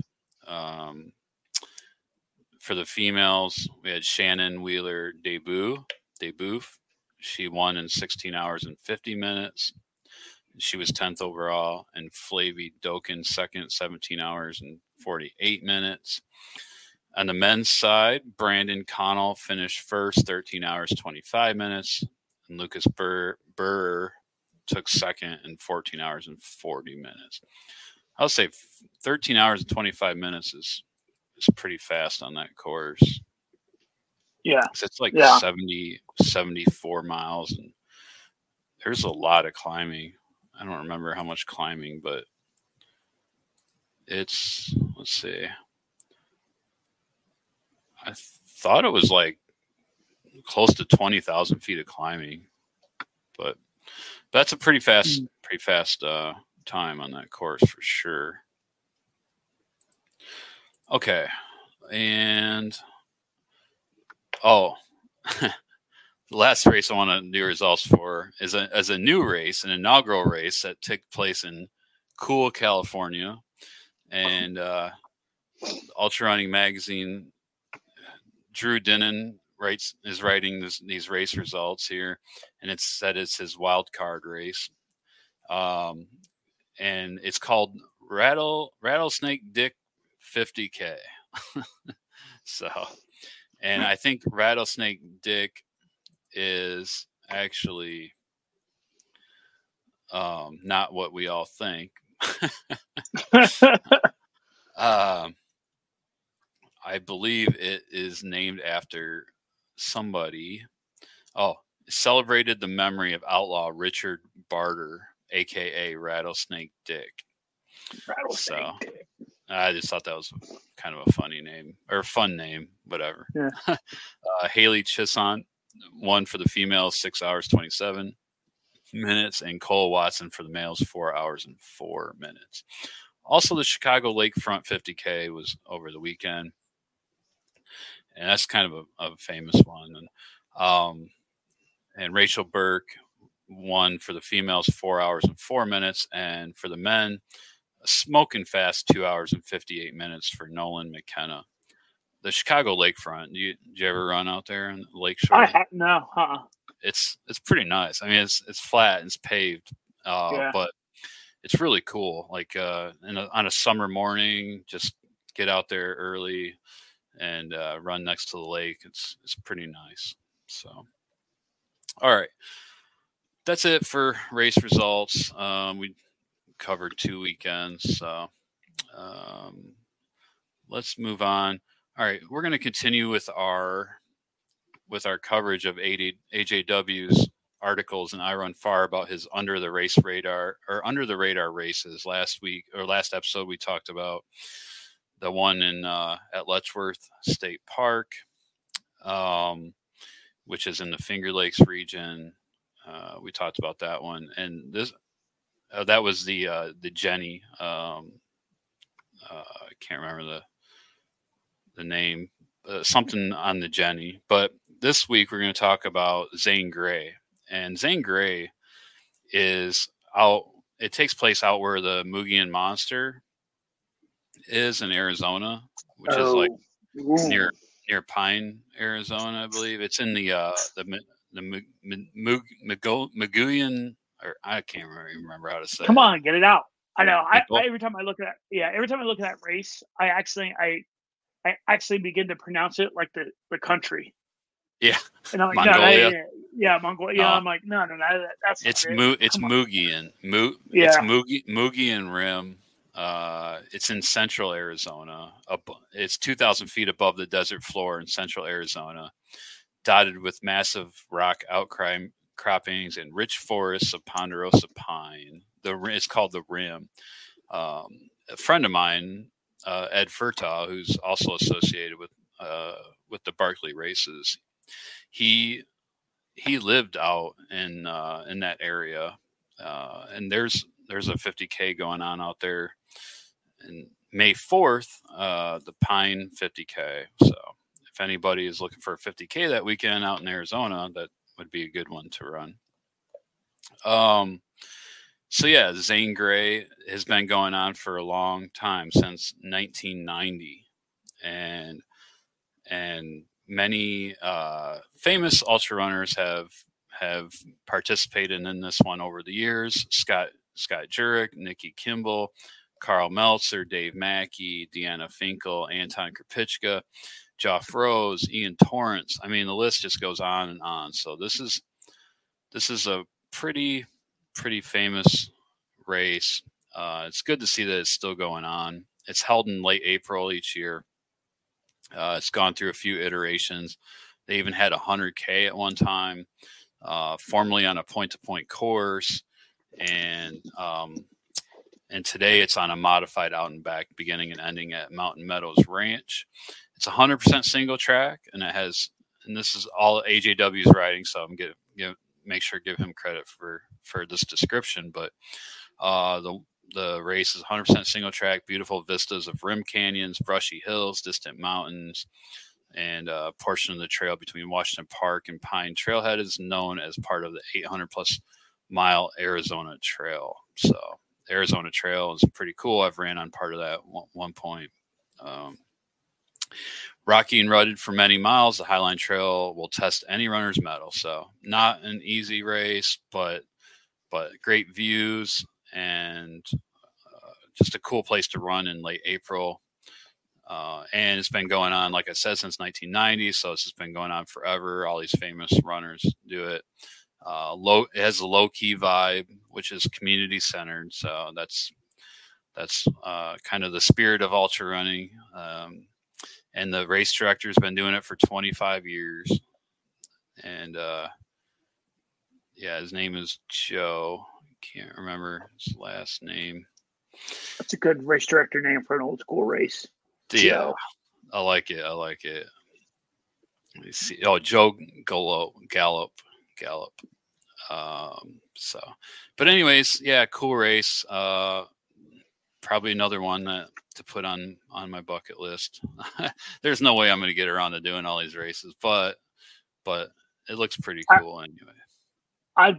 For the females, we had Shannon Wheeler Deboof. She won in 16 hours and 50 minutes. She was 10th overall. And Flavie Doken second, 17 hours and 48 minutes. On the men's side, Brandon Connell finished first, 13 hours, 25 minutes. And Lucas Burr took second in 14 hours and 40 minutes. I'll say 13 hours and 25 minutes is pretty fast on that course. Yeah. It's like 74 miles, and there's a lot of climbing. I don't remember how much climbing, but it's, let's see. I thought it was like close to 20,000 feet of climbing, but that's a pretty fast time on that course for sure. Okay. And the last race I want to do results for is a new race, an inaugural race that took place in Cool, California. And Ultra Running Magazine, Drew Dinnan is writing these race results here, and it's said it's his wild card race. And it's called Rattlesnake Dick 50K. So, and I think Rattlesnake Dick is actually not what we all think. I believe it is named after somebody. Oh, celebrated the memory of outlaw Richard Barter, aka Rattlesnake Dick. Rattlesnake Dick. I just thought that was kind of a funny name, or a fun name, whatever. Yeah. Haley Chisant won for the females, 6 hours 27 minutes, and Cole Watson for the males, 4 hours and 4 minutes. Also, the Chicago Lakefront 50K was over the weekend, and that's kind of a famous one. And Rachel Burke won for the females, 4 hours and 4 minutes, and for the men, a smoking fast 2 hours and 58 minutes for Nolan McKenna. The Chicago Lakefront. Did you ever run out there in the Lakeshore? No. It's pretty nice. I mean, it's flat and it's paved, but it's really cool. Like on a summer morning, just get out there early and run next to the lake. It's pretty nice. So, all right, that's it for race results. We covered 2 weekends, so let's move on. All right, we're going to continue with our coverage of AJW's articles and iRunFar about his under the radar races. Last episode we talked about the one in at Letchworth State Park, which is in the Finger Lakes region. We talked about that one, and this that was the Jenny. I can't remember the name, something on the Jenny. But this week we're going to talk about Zane Grey, and Zane Grey is out. It takes place out where the Mugian Monster is in Arizona, which is like near Pine, Arizona, I believe. It's in the Mugian, or I can't remember how to say. Come on, get it out. I know. Every time I look at that race, I actually begin to pronounce it like the country. Yeah. And I'm like, Mongolia. Mongolia. I'm like, no, that's it's It's Mugian. It's Mugian Rim. It's in central Arizona. It's 2,000 feet above the desert floor in central Arizona, dotted with massive rock outcroppings and rich forests of ponderosa pine. It's called the Rim. A friend of mine, Ed Furtaw, who's also associated with the Barkley races, he lived out in that area, and there's a 50K going on out there, and May 4th, the Pine 50K. So if anybody is looking for a 50K that weekend out in Arizona, that would be a good one to run. So yeah, Zane Grey has been going on for a long time, since 1990, and many famous ultra runners have participated in this one over the years. Scott Jurek, Nikki Kimball, Carl Meltzer, Dave Mackey, Deanna Finkel, Anton Krupicka, Geoff Rose, Ian Torrance. I mean, the list just goes on and on. So this is a pretty famous race. It's good to see that it's still going on. It's held in late April each year. It's gone through a few iterations. They even had 100K at one time, formerly on a point-to-point course, and today it's on a modified out and back, beginning and ending at Mountain Meadows Ranch. It's 100% single track, and this is all AJW's riding, so I'm make sure to give him credit for this description. But the race is 100% single track, beautiful vistas of rim canyons, brushy hills, distant mountains, and a portion of the trail between Washington Park and Pine Trailhead is known as part of the 800 plus mile Arizona Trail. So the Arizona Trail is pretty cool. I've ran on part of that one point. Rocky and rutted for many miles, the Highline Trail will test any runner's mettle. So not an easy race, but great views and just a cool place to run in late April. And it's been going on, like I said, since 1990. So it's just been going on forever. All these famous runners do it. It has a low key vibe. which is community centered. So that's kind of the spirit of ultra running. And the race director's been doing it for 25 years. And his name is Joe. Can't remember his last name. That's a good race director name for an old school race. Yeah, Joe. I like it. Let me see. Oh, Joe Gallup. But anyways, yeah, cool race. Probably another one to put on my bucket list. There's no way I'm going to get around to doing all these races, but it looks pretty cool anyway. I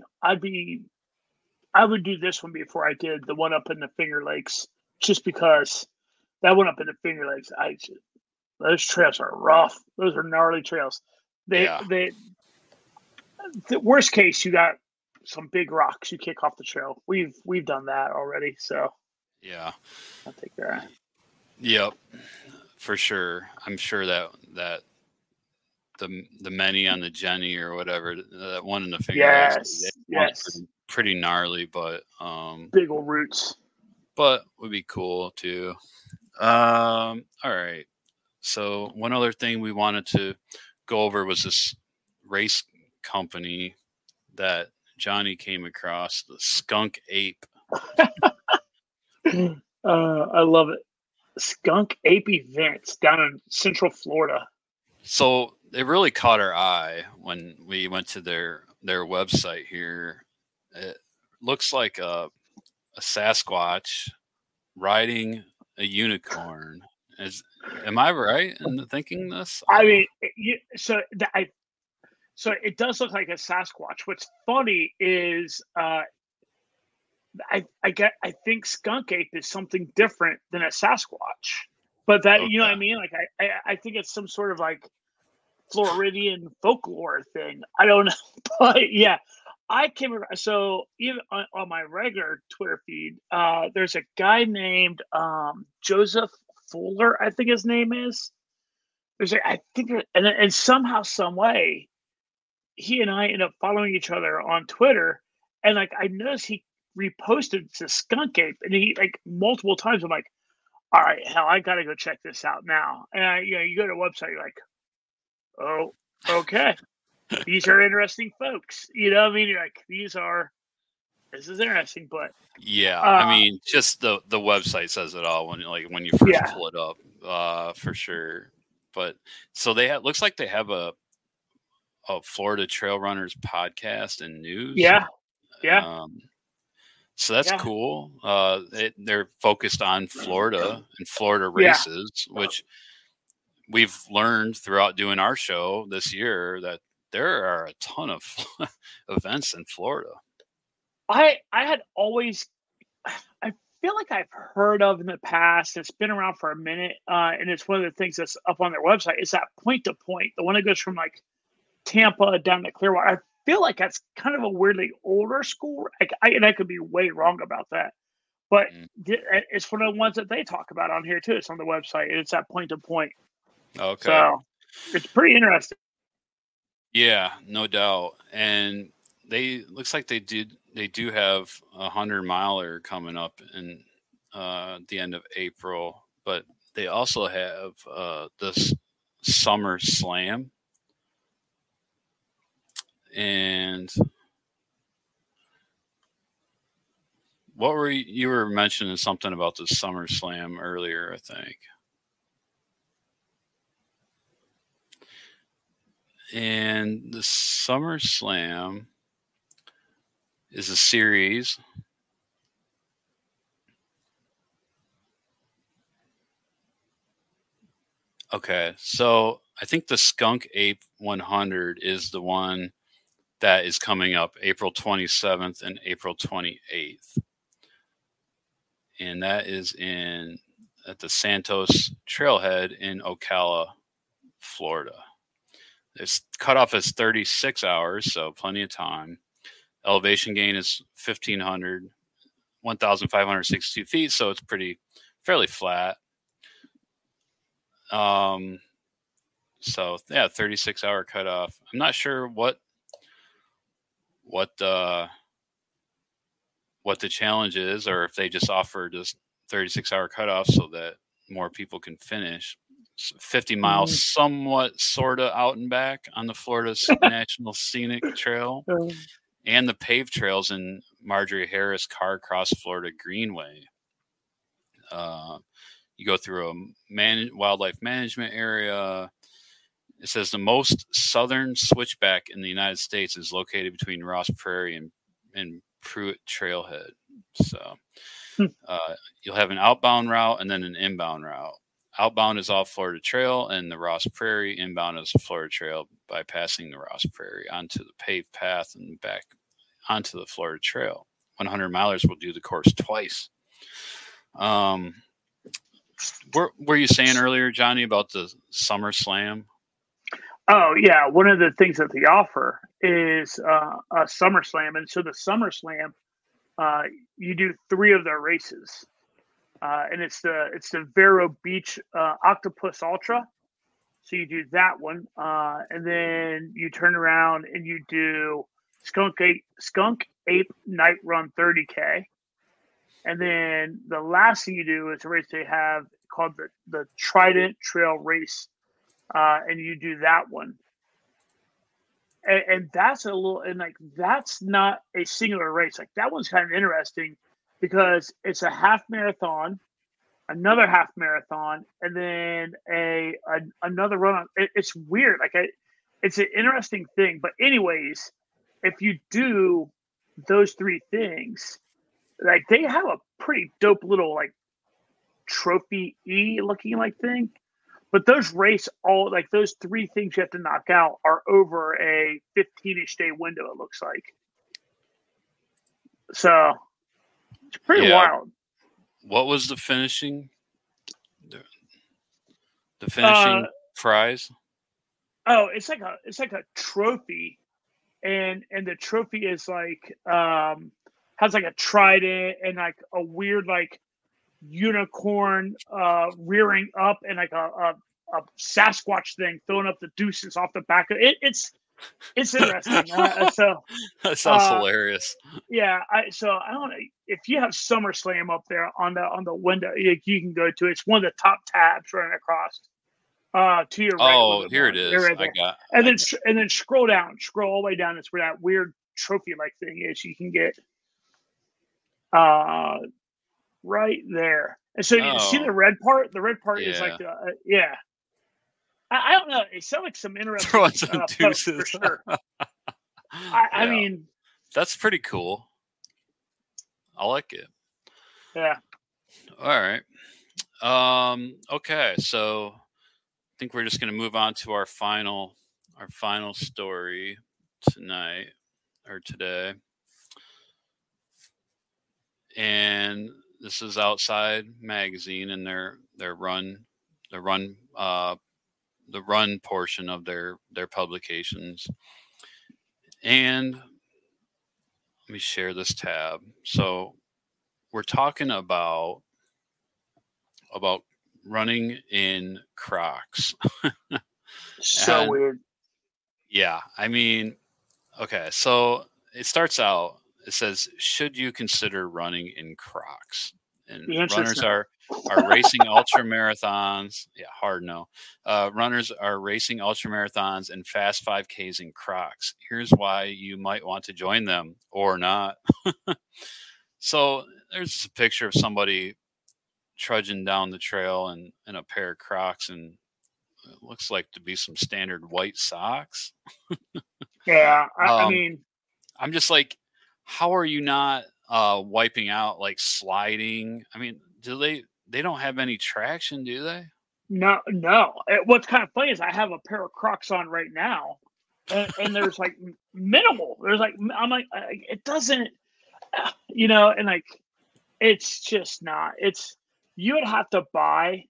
would do this one before I did the one up in the Finger Lakes, just because that one up in the Finger Lakes, those trails are rough. Those are gnarly trails. The worst case, you got some big rocks you kick off the trail. We've done that already, so yeah, I'll take that. Yep, for sure. I'm sure that the many on the Jenny or whatever, that one in the Finger Lakes, yes. Pretty gnarly, but big old roots. But would be cool too. All right. So one other thing we wanted to go over was this race company that Johnny came across, the Skunk Ape. I love it. Skunk Ape events down in Central Florida. So it really caught our eye when we went to their website here. It looks like a Sasquatch riding a unicorn. Am I right in thinking this? I mean, so it does look like a Sasquatch. What's funny is I think skunk ape is something different than a Sasquatch, but that, you know what I mean? Like I think it's some sort of like Floridian folklore thing. I don't know, but yeah. I came across, so even on my regular Twitter feed, there's a guy named Joseph Fuller, I think his name is. And somehow, some way, he and I end up following each other on Twitter, and like I noticed he reposted the skunk ape, and he like multiple times. I'm like, all right, hell, I gotta go check this out now. And you go to a website, you're like, oh, okay. These are interesting folks. You know what I mean? You're like, this is interesting, but yeah, I mean, just the website says it all when you first pull it up, for sure. But so looks like they have a Florida Trail Runners podcast and news. Yeah. So that's cool. They're focused on Florida and Florida races, which we've learned throughout doing our show this year that there are a ton of events in Florida. I feel like I've heard of in the past. It's been around for a minute, and it's one of the things that's up on their website. Is that Point to Point, the one that goes from like Tampa down to Clearwater? I feel like that's kind of a weirdly older school. I could be way wrong about that, but it's one of the ones that they talk about on here too. It's on the website, and it's at Point to Point. Okay, so it's pretty interesting. Yeah, no doubt. And looks like they do have a 100-miler coming up in the end of April, but they also have this Summer Slam. And what you were mentioning something about the Summer Slam earlier, I think. And the Summer Slam is a series. Okay, so I think the Skunk Ape 100 is the one that is coming up April 27th and April 28th. And that is at the Santos Trailhead in Ocala, Florida. It's cut off as 36 hours, so plenty of time. Elevation gain is 1,562 feet, so it's fairly flat. So yeah, 36-hour cutoff. I'm not sure what what the challenge is, or if they just offer just 36-hour cutoffs so that more people can finish. 50 miles, somewhat sort of out and back on the Florida National Scenic Trail, and the paved trails in Marjorie Harris Carcross Florida Greenway. You go through a wildlife management area. It says the most southern switchback in the United States is located between Ross Prairie and Pruitt Trailhead. So you'll have an outbound route and then an inbound route. Outbound is off Florida Trail, and the Ross Prairie. Inbound is the Florida Trail, bypassing the Ross Prairie onto the paved path and back onto the Florida Trail. 100 milers will do the course twice. Were you saying earlier, Johnny, about the Summer Slam? Oh, yeah. One of the things that they offer is a Summer Slam. And so the Summer Slam, you do 3 of their races. And it's the Vero Beach Octopus Ultra. So you do that one. And then you turn around and you do Skunk Ape Night Run 30K. And then the last thing you do is a race they have called the Trident Trail Race. And you do that one. And that's that's not a singular race. Like, that one's kind of interesting because it's a half marathon, another half marathon, and then another run. It's weird. It's an interesting thing. But anyways, if you do those 3 things, like, they have a pretty dope little trophy-y looking thing. But those those 3 things you have to knock out are over a 15-ish day window, it looks like. So it's pretty wild. What was the finishing? The finishing prize? Oh, it's like a trophy, and the trophy is has a trident and a weird unicorn rearing up and a Sasquatch thing throwing up the deuces off the back of it. It's interesting. So that sounds hilarious. Yeah. I don't know if you have SummerSlam up there on the window, you can go to it. It's one of the top tabs running across to your right. Oh, here it is. Right, and then scroll all the way down. It's where that weird trophy thing is. You can get right there. And so you see the red part? The red part is yeah. I don't know. It sounds like some interesting throwing some deuces. For sure. I mean, that's pretty cool. I like it. Yeah. All right. Okay. So I think we're just going to move on to our final story tonight or today. And this is Outside Magazine and their run portion of their publications. And let me share this tab. So we're talking about running in Crocs. So weird. Yeah. I mean, okay. So it starts out, it says, should you consider running in Crocs? And runners are racing ultra marathons. Yeah, hard no. Runners are racing ultra marathons and fast 5Ks in Crocs. Here's why you might want to join them or not. So there's a picture of somebody trudging down the trail in a pair of Crocs, and it looks like to be some standard white socks. Yeah, I mean, I'm just like, how are you not wiping out, sliding? I mean, they don't have any traction, do they? No. What's kind of funny is I have a pair of Crocs on right now, and there's minimal. There's I'm it doesn't, and it's just not. It's you would have to buy.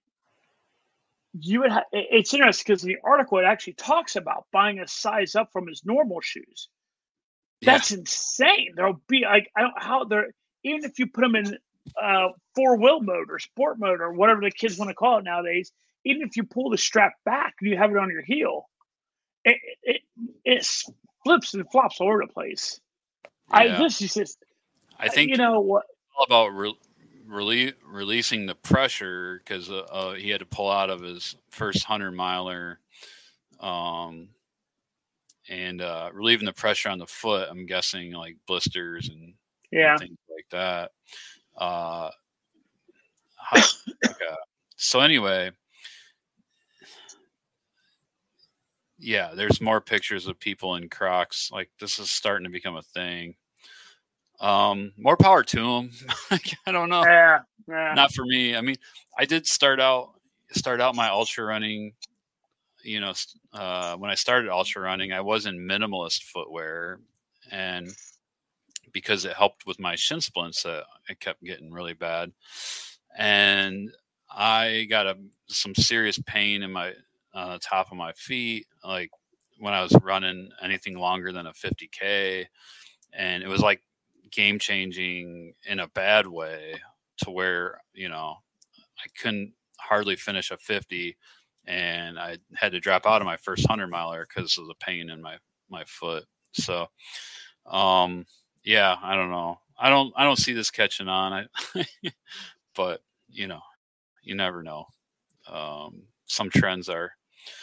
It's interesting because the article it actually talks about buying a size up from his normal shoes. That's insane. There'll be I don't how they're even if you put them in 4-wheel mode or sport mode or whatever the kids want to call it nowadays. Even if you pull the strap back and you have it on your heel, it flips and flops all over the place. Yeah. I think you know what? all about releasing the pressure because he had to pull out of his first 100-miler, and relieving the pressure on the foot. I'm guessing like blisters and things like that. Okay. So anyway, yeah, there's more pictures of people in Crocs. Like this is starting to become a thing. More power to them. I don't know. Yeah. Not for me. I mean, I did start out my ultra running. When I started ultra running, I was in minimalist footwear, and because it helped with my shin splints, I kept getting really bad, and I got some serious pain in my top of my feet, like when I was running anything longer than a 50K, and it was like game changing in a bad way to where I couldn't hardly finish a 50. And I had to drop out of my first 100-miler because of the pain in my foot. So, yeah, I don't know. I don't see this catching on. But you never know. Some trends are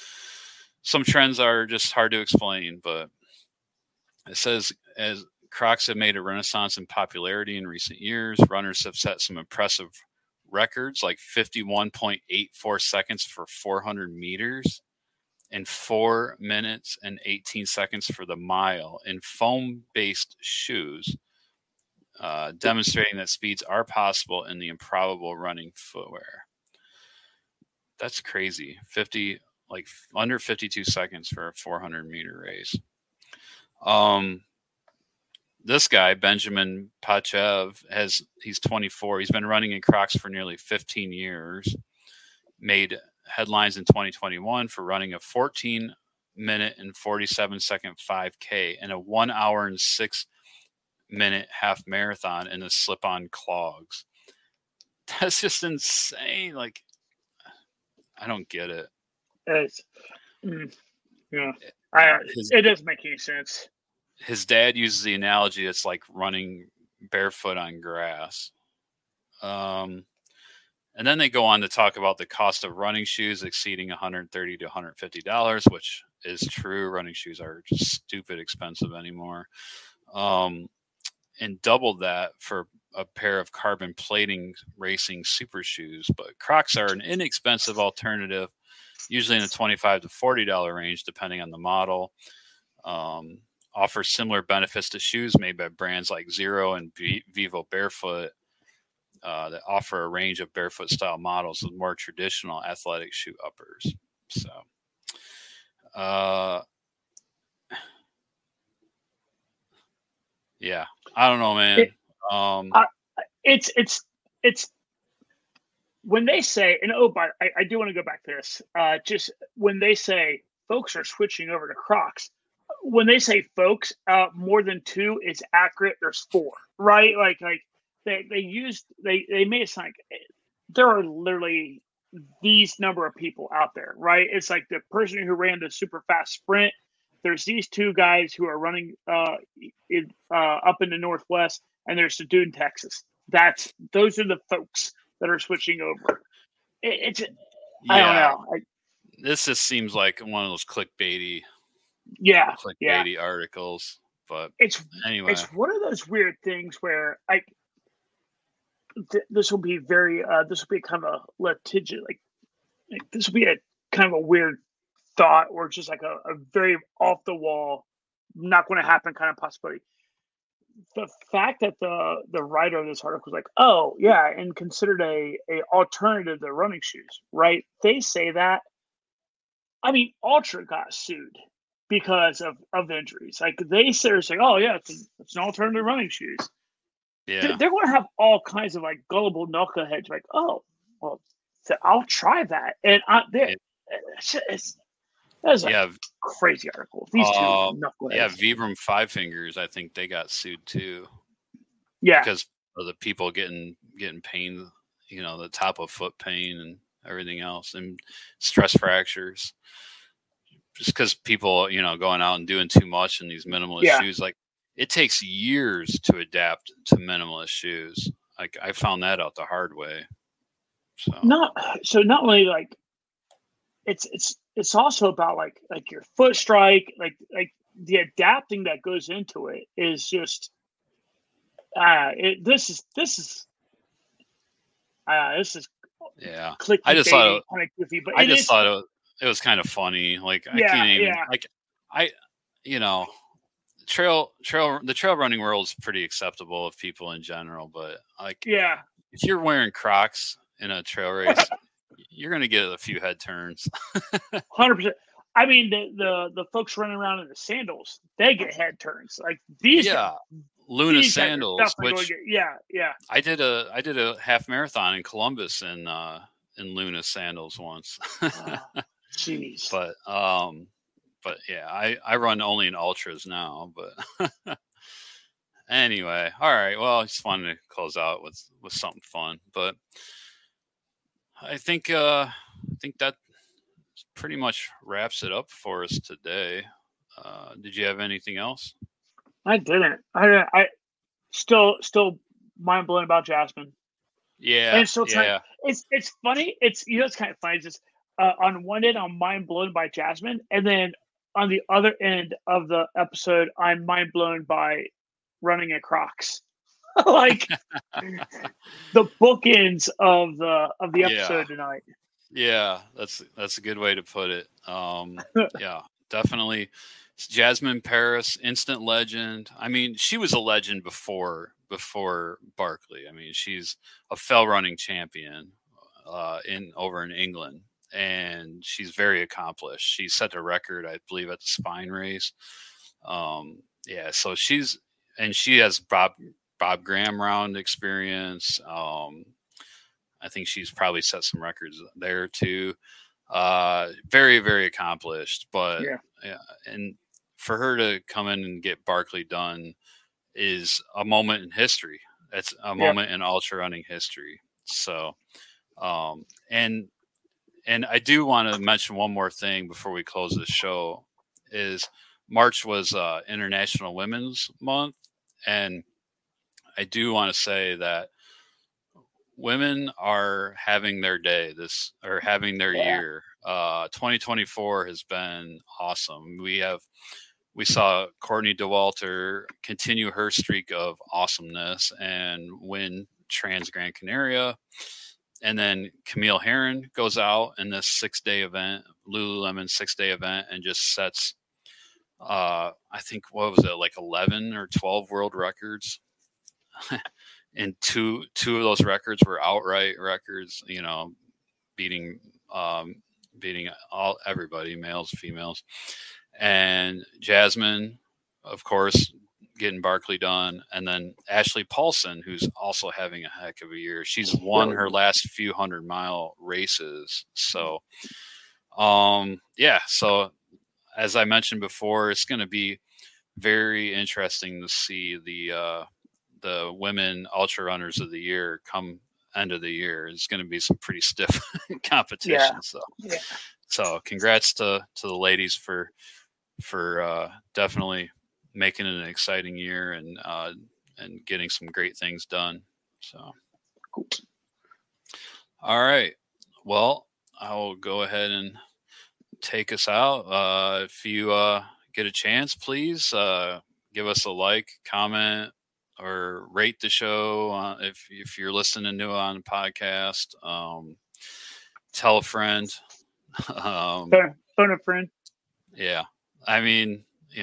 just hard to explain. But it says as Crocs have made a renaissance in popularity in recent years, runners have set some impressive records like 51.84 seconds for 400 meters and 4 minutes and 18 seconds for the mile in foam-based shoes, demonstrating that speeds are possible in the improbable running footwear. That's crazy. Under 52 seconds for a 400-meter race. This guy, Benjamin Pachev, he's 24. He's been running in Crocs for nearly 15 years. Made headlines in 2021 for running a 14-minute and 47-second 5K and a 1 hour and 6-minute half marathon in the slip-on clogs. That's just insane. Like, I don't get it. It doesn't make any sense. His dad uses the analogy it's like running barefoot on grass. And then they go on to talk about the cost of running shoes exceeding $130 to $150, which is true. Running shoes are just stupid expensive anymore. And doubled that for a pair of carbon plating racing super shoes. But Crocs are an inexpensive alternative, usually in the $25 to $40 range, depending on the model. Offer similar benefits to shoes made by brands like Zero and Vivo Barefoot that offer a range of barefoot style models with more traditional athletic shoe uppers. So, yeah, I don't know, man. It's when they say, and but I do want to go back to this. Just when they say folks are switching over to Crocs, when they say folks, more than two is accurate. There's four, right? Like they made it sound like there are literally these number of people out there, right? It's like the person who ran the super fast sprint. There's these two guys who are running up in the Northwest, and there's the dude in Texas. Those are the folks that are switching over. I don't know. This just seems like one of those clickbaity articles. But anyway, it's one of those weird things where this will be kind of a litigious, like this will be a kind of a weird thought, or just like a very off the wall, not going to happen kind of possibility. The fact that the writer of this article was like, oh yeah, and considered a alternative to running shoes, right? They say that. I mean, Ultra got sued because of injuries. Like they say, oh yeah, it's an alternative to running shoes. Yeah, they're going to have all kinds of like gullible knuckleheads, like, oh well, I'll try that, and that's a crazy article. These two knuckleheads. Yeah, Vibram Five Fingers, I think they got sued too. Yeah, because of the people getting pain, the top of foot pain and everything else, and stress fractures. Just because people, going out and doing too much in these minimalist shoes, like it takes years to adapt to minimalist shoes. Like I found that out the hard way. Not only like it's also about like your foot strike, like the adapting that goes into it is just this is yeah. I just thought kind of goofy, but I just thought it was kind of funny. Like I can't even like the trail running world is pretty acceptable of people in general, but like if you're wearing Crocs in a trail race, you're gonna get a few head turns. 100%. I mean, the folks running around in the sandals, they get head turns. Like these, Luna sandals, which I did a half marathon in Columbus in Luna sandals once. Jeez. But yeah, I run only in ultras now. But anyway, all right. Well, I just wanted to close out with something fun. But I think that pretty much wraps it up for us today. Did you have anything else? I didn't. I still mind blown about Jasmine. Yeah, and still trying. It's funny. It's it's kind of funny. It's just on one end, I'm mind blown by Jasmine, and then on the other end of the episode, I'm mind blown by running at Crocs. Like the bookends of the episode tonight. Yeah, that's a good way to put it. Yeah, definitely. Jasmine Paris, instant legend. I mean, she was a legend before Barkley. I mean, she's a fell running champion over in England, and she's very accomplished. She set a record, I believe, at the Spine race. So she has Bob Graham round experience. I think she's probably set some records there too. Very, very accomplished, but and for her to come in and get Barkley done is a moment in history. It's a moment in ultra running history. So, and I do want to mention one more thing before we close this show is March was International Women's Month. And I do want to say that women are having their day having their year. 2024 has been awesome. We saw Courtney Dauwalter continue her streak of awesomeness and win Trans Gran Canaria. And then Camille Herron goes out in this 6-day event, Lululemon 6-day event, and just sets, I think, what was it, like 11 or 12 world records? And two of those records were outright records, beating everybody, males, females. And Jasmine, of course, getting Barkley done. And then Ashley Paulson, who's also having a heck of a year. She's won her last few 100-mile races. So, so as I mentioned before, it's going to be very interesting to see the women ultra runners of the year come end of the year. It's going to be some pretty stiff competition. So congrats to the ladies for definitely making it an exciting year and getting some great things done. So, all right. Well, I will go ahead and take us out. If you get a chance, please give us a like, comment, or rate the show if you're listening to it on the podcast. Tell a friend. Phone a friend. Yeah. I mean,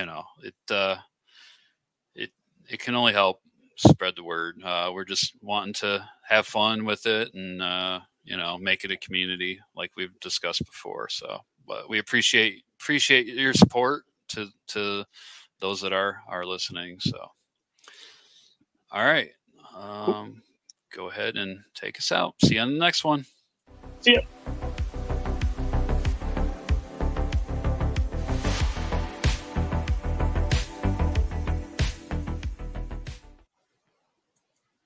it can only help spread the word. We're just wanting to have fun with it and, make it a community like we've discussed before. So, but we appreciate your support to those that are listening. So, all right. Go ahead and take us out. See you on the next one. See ya.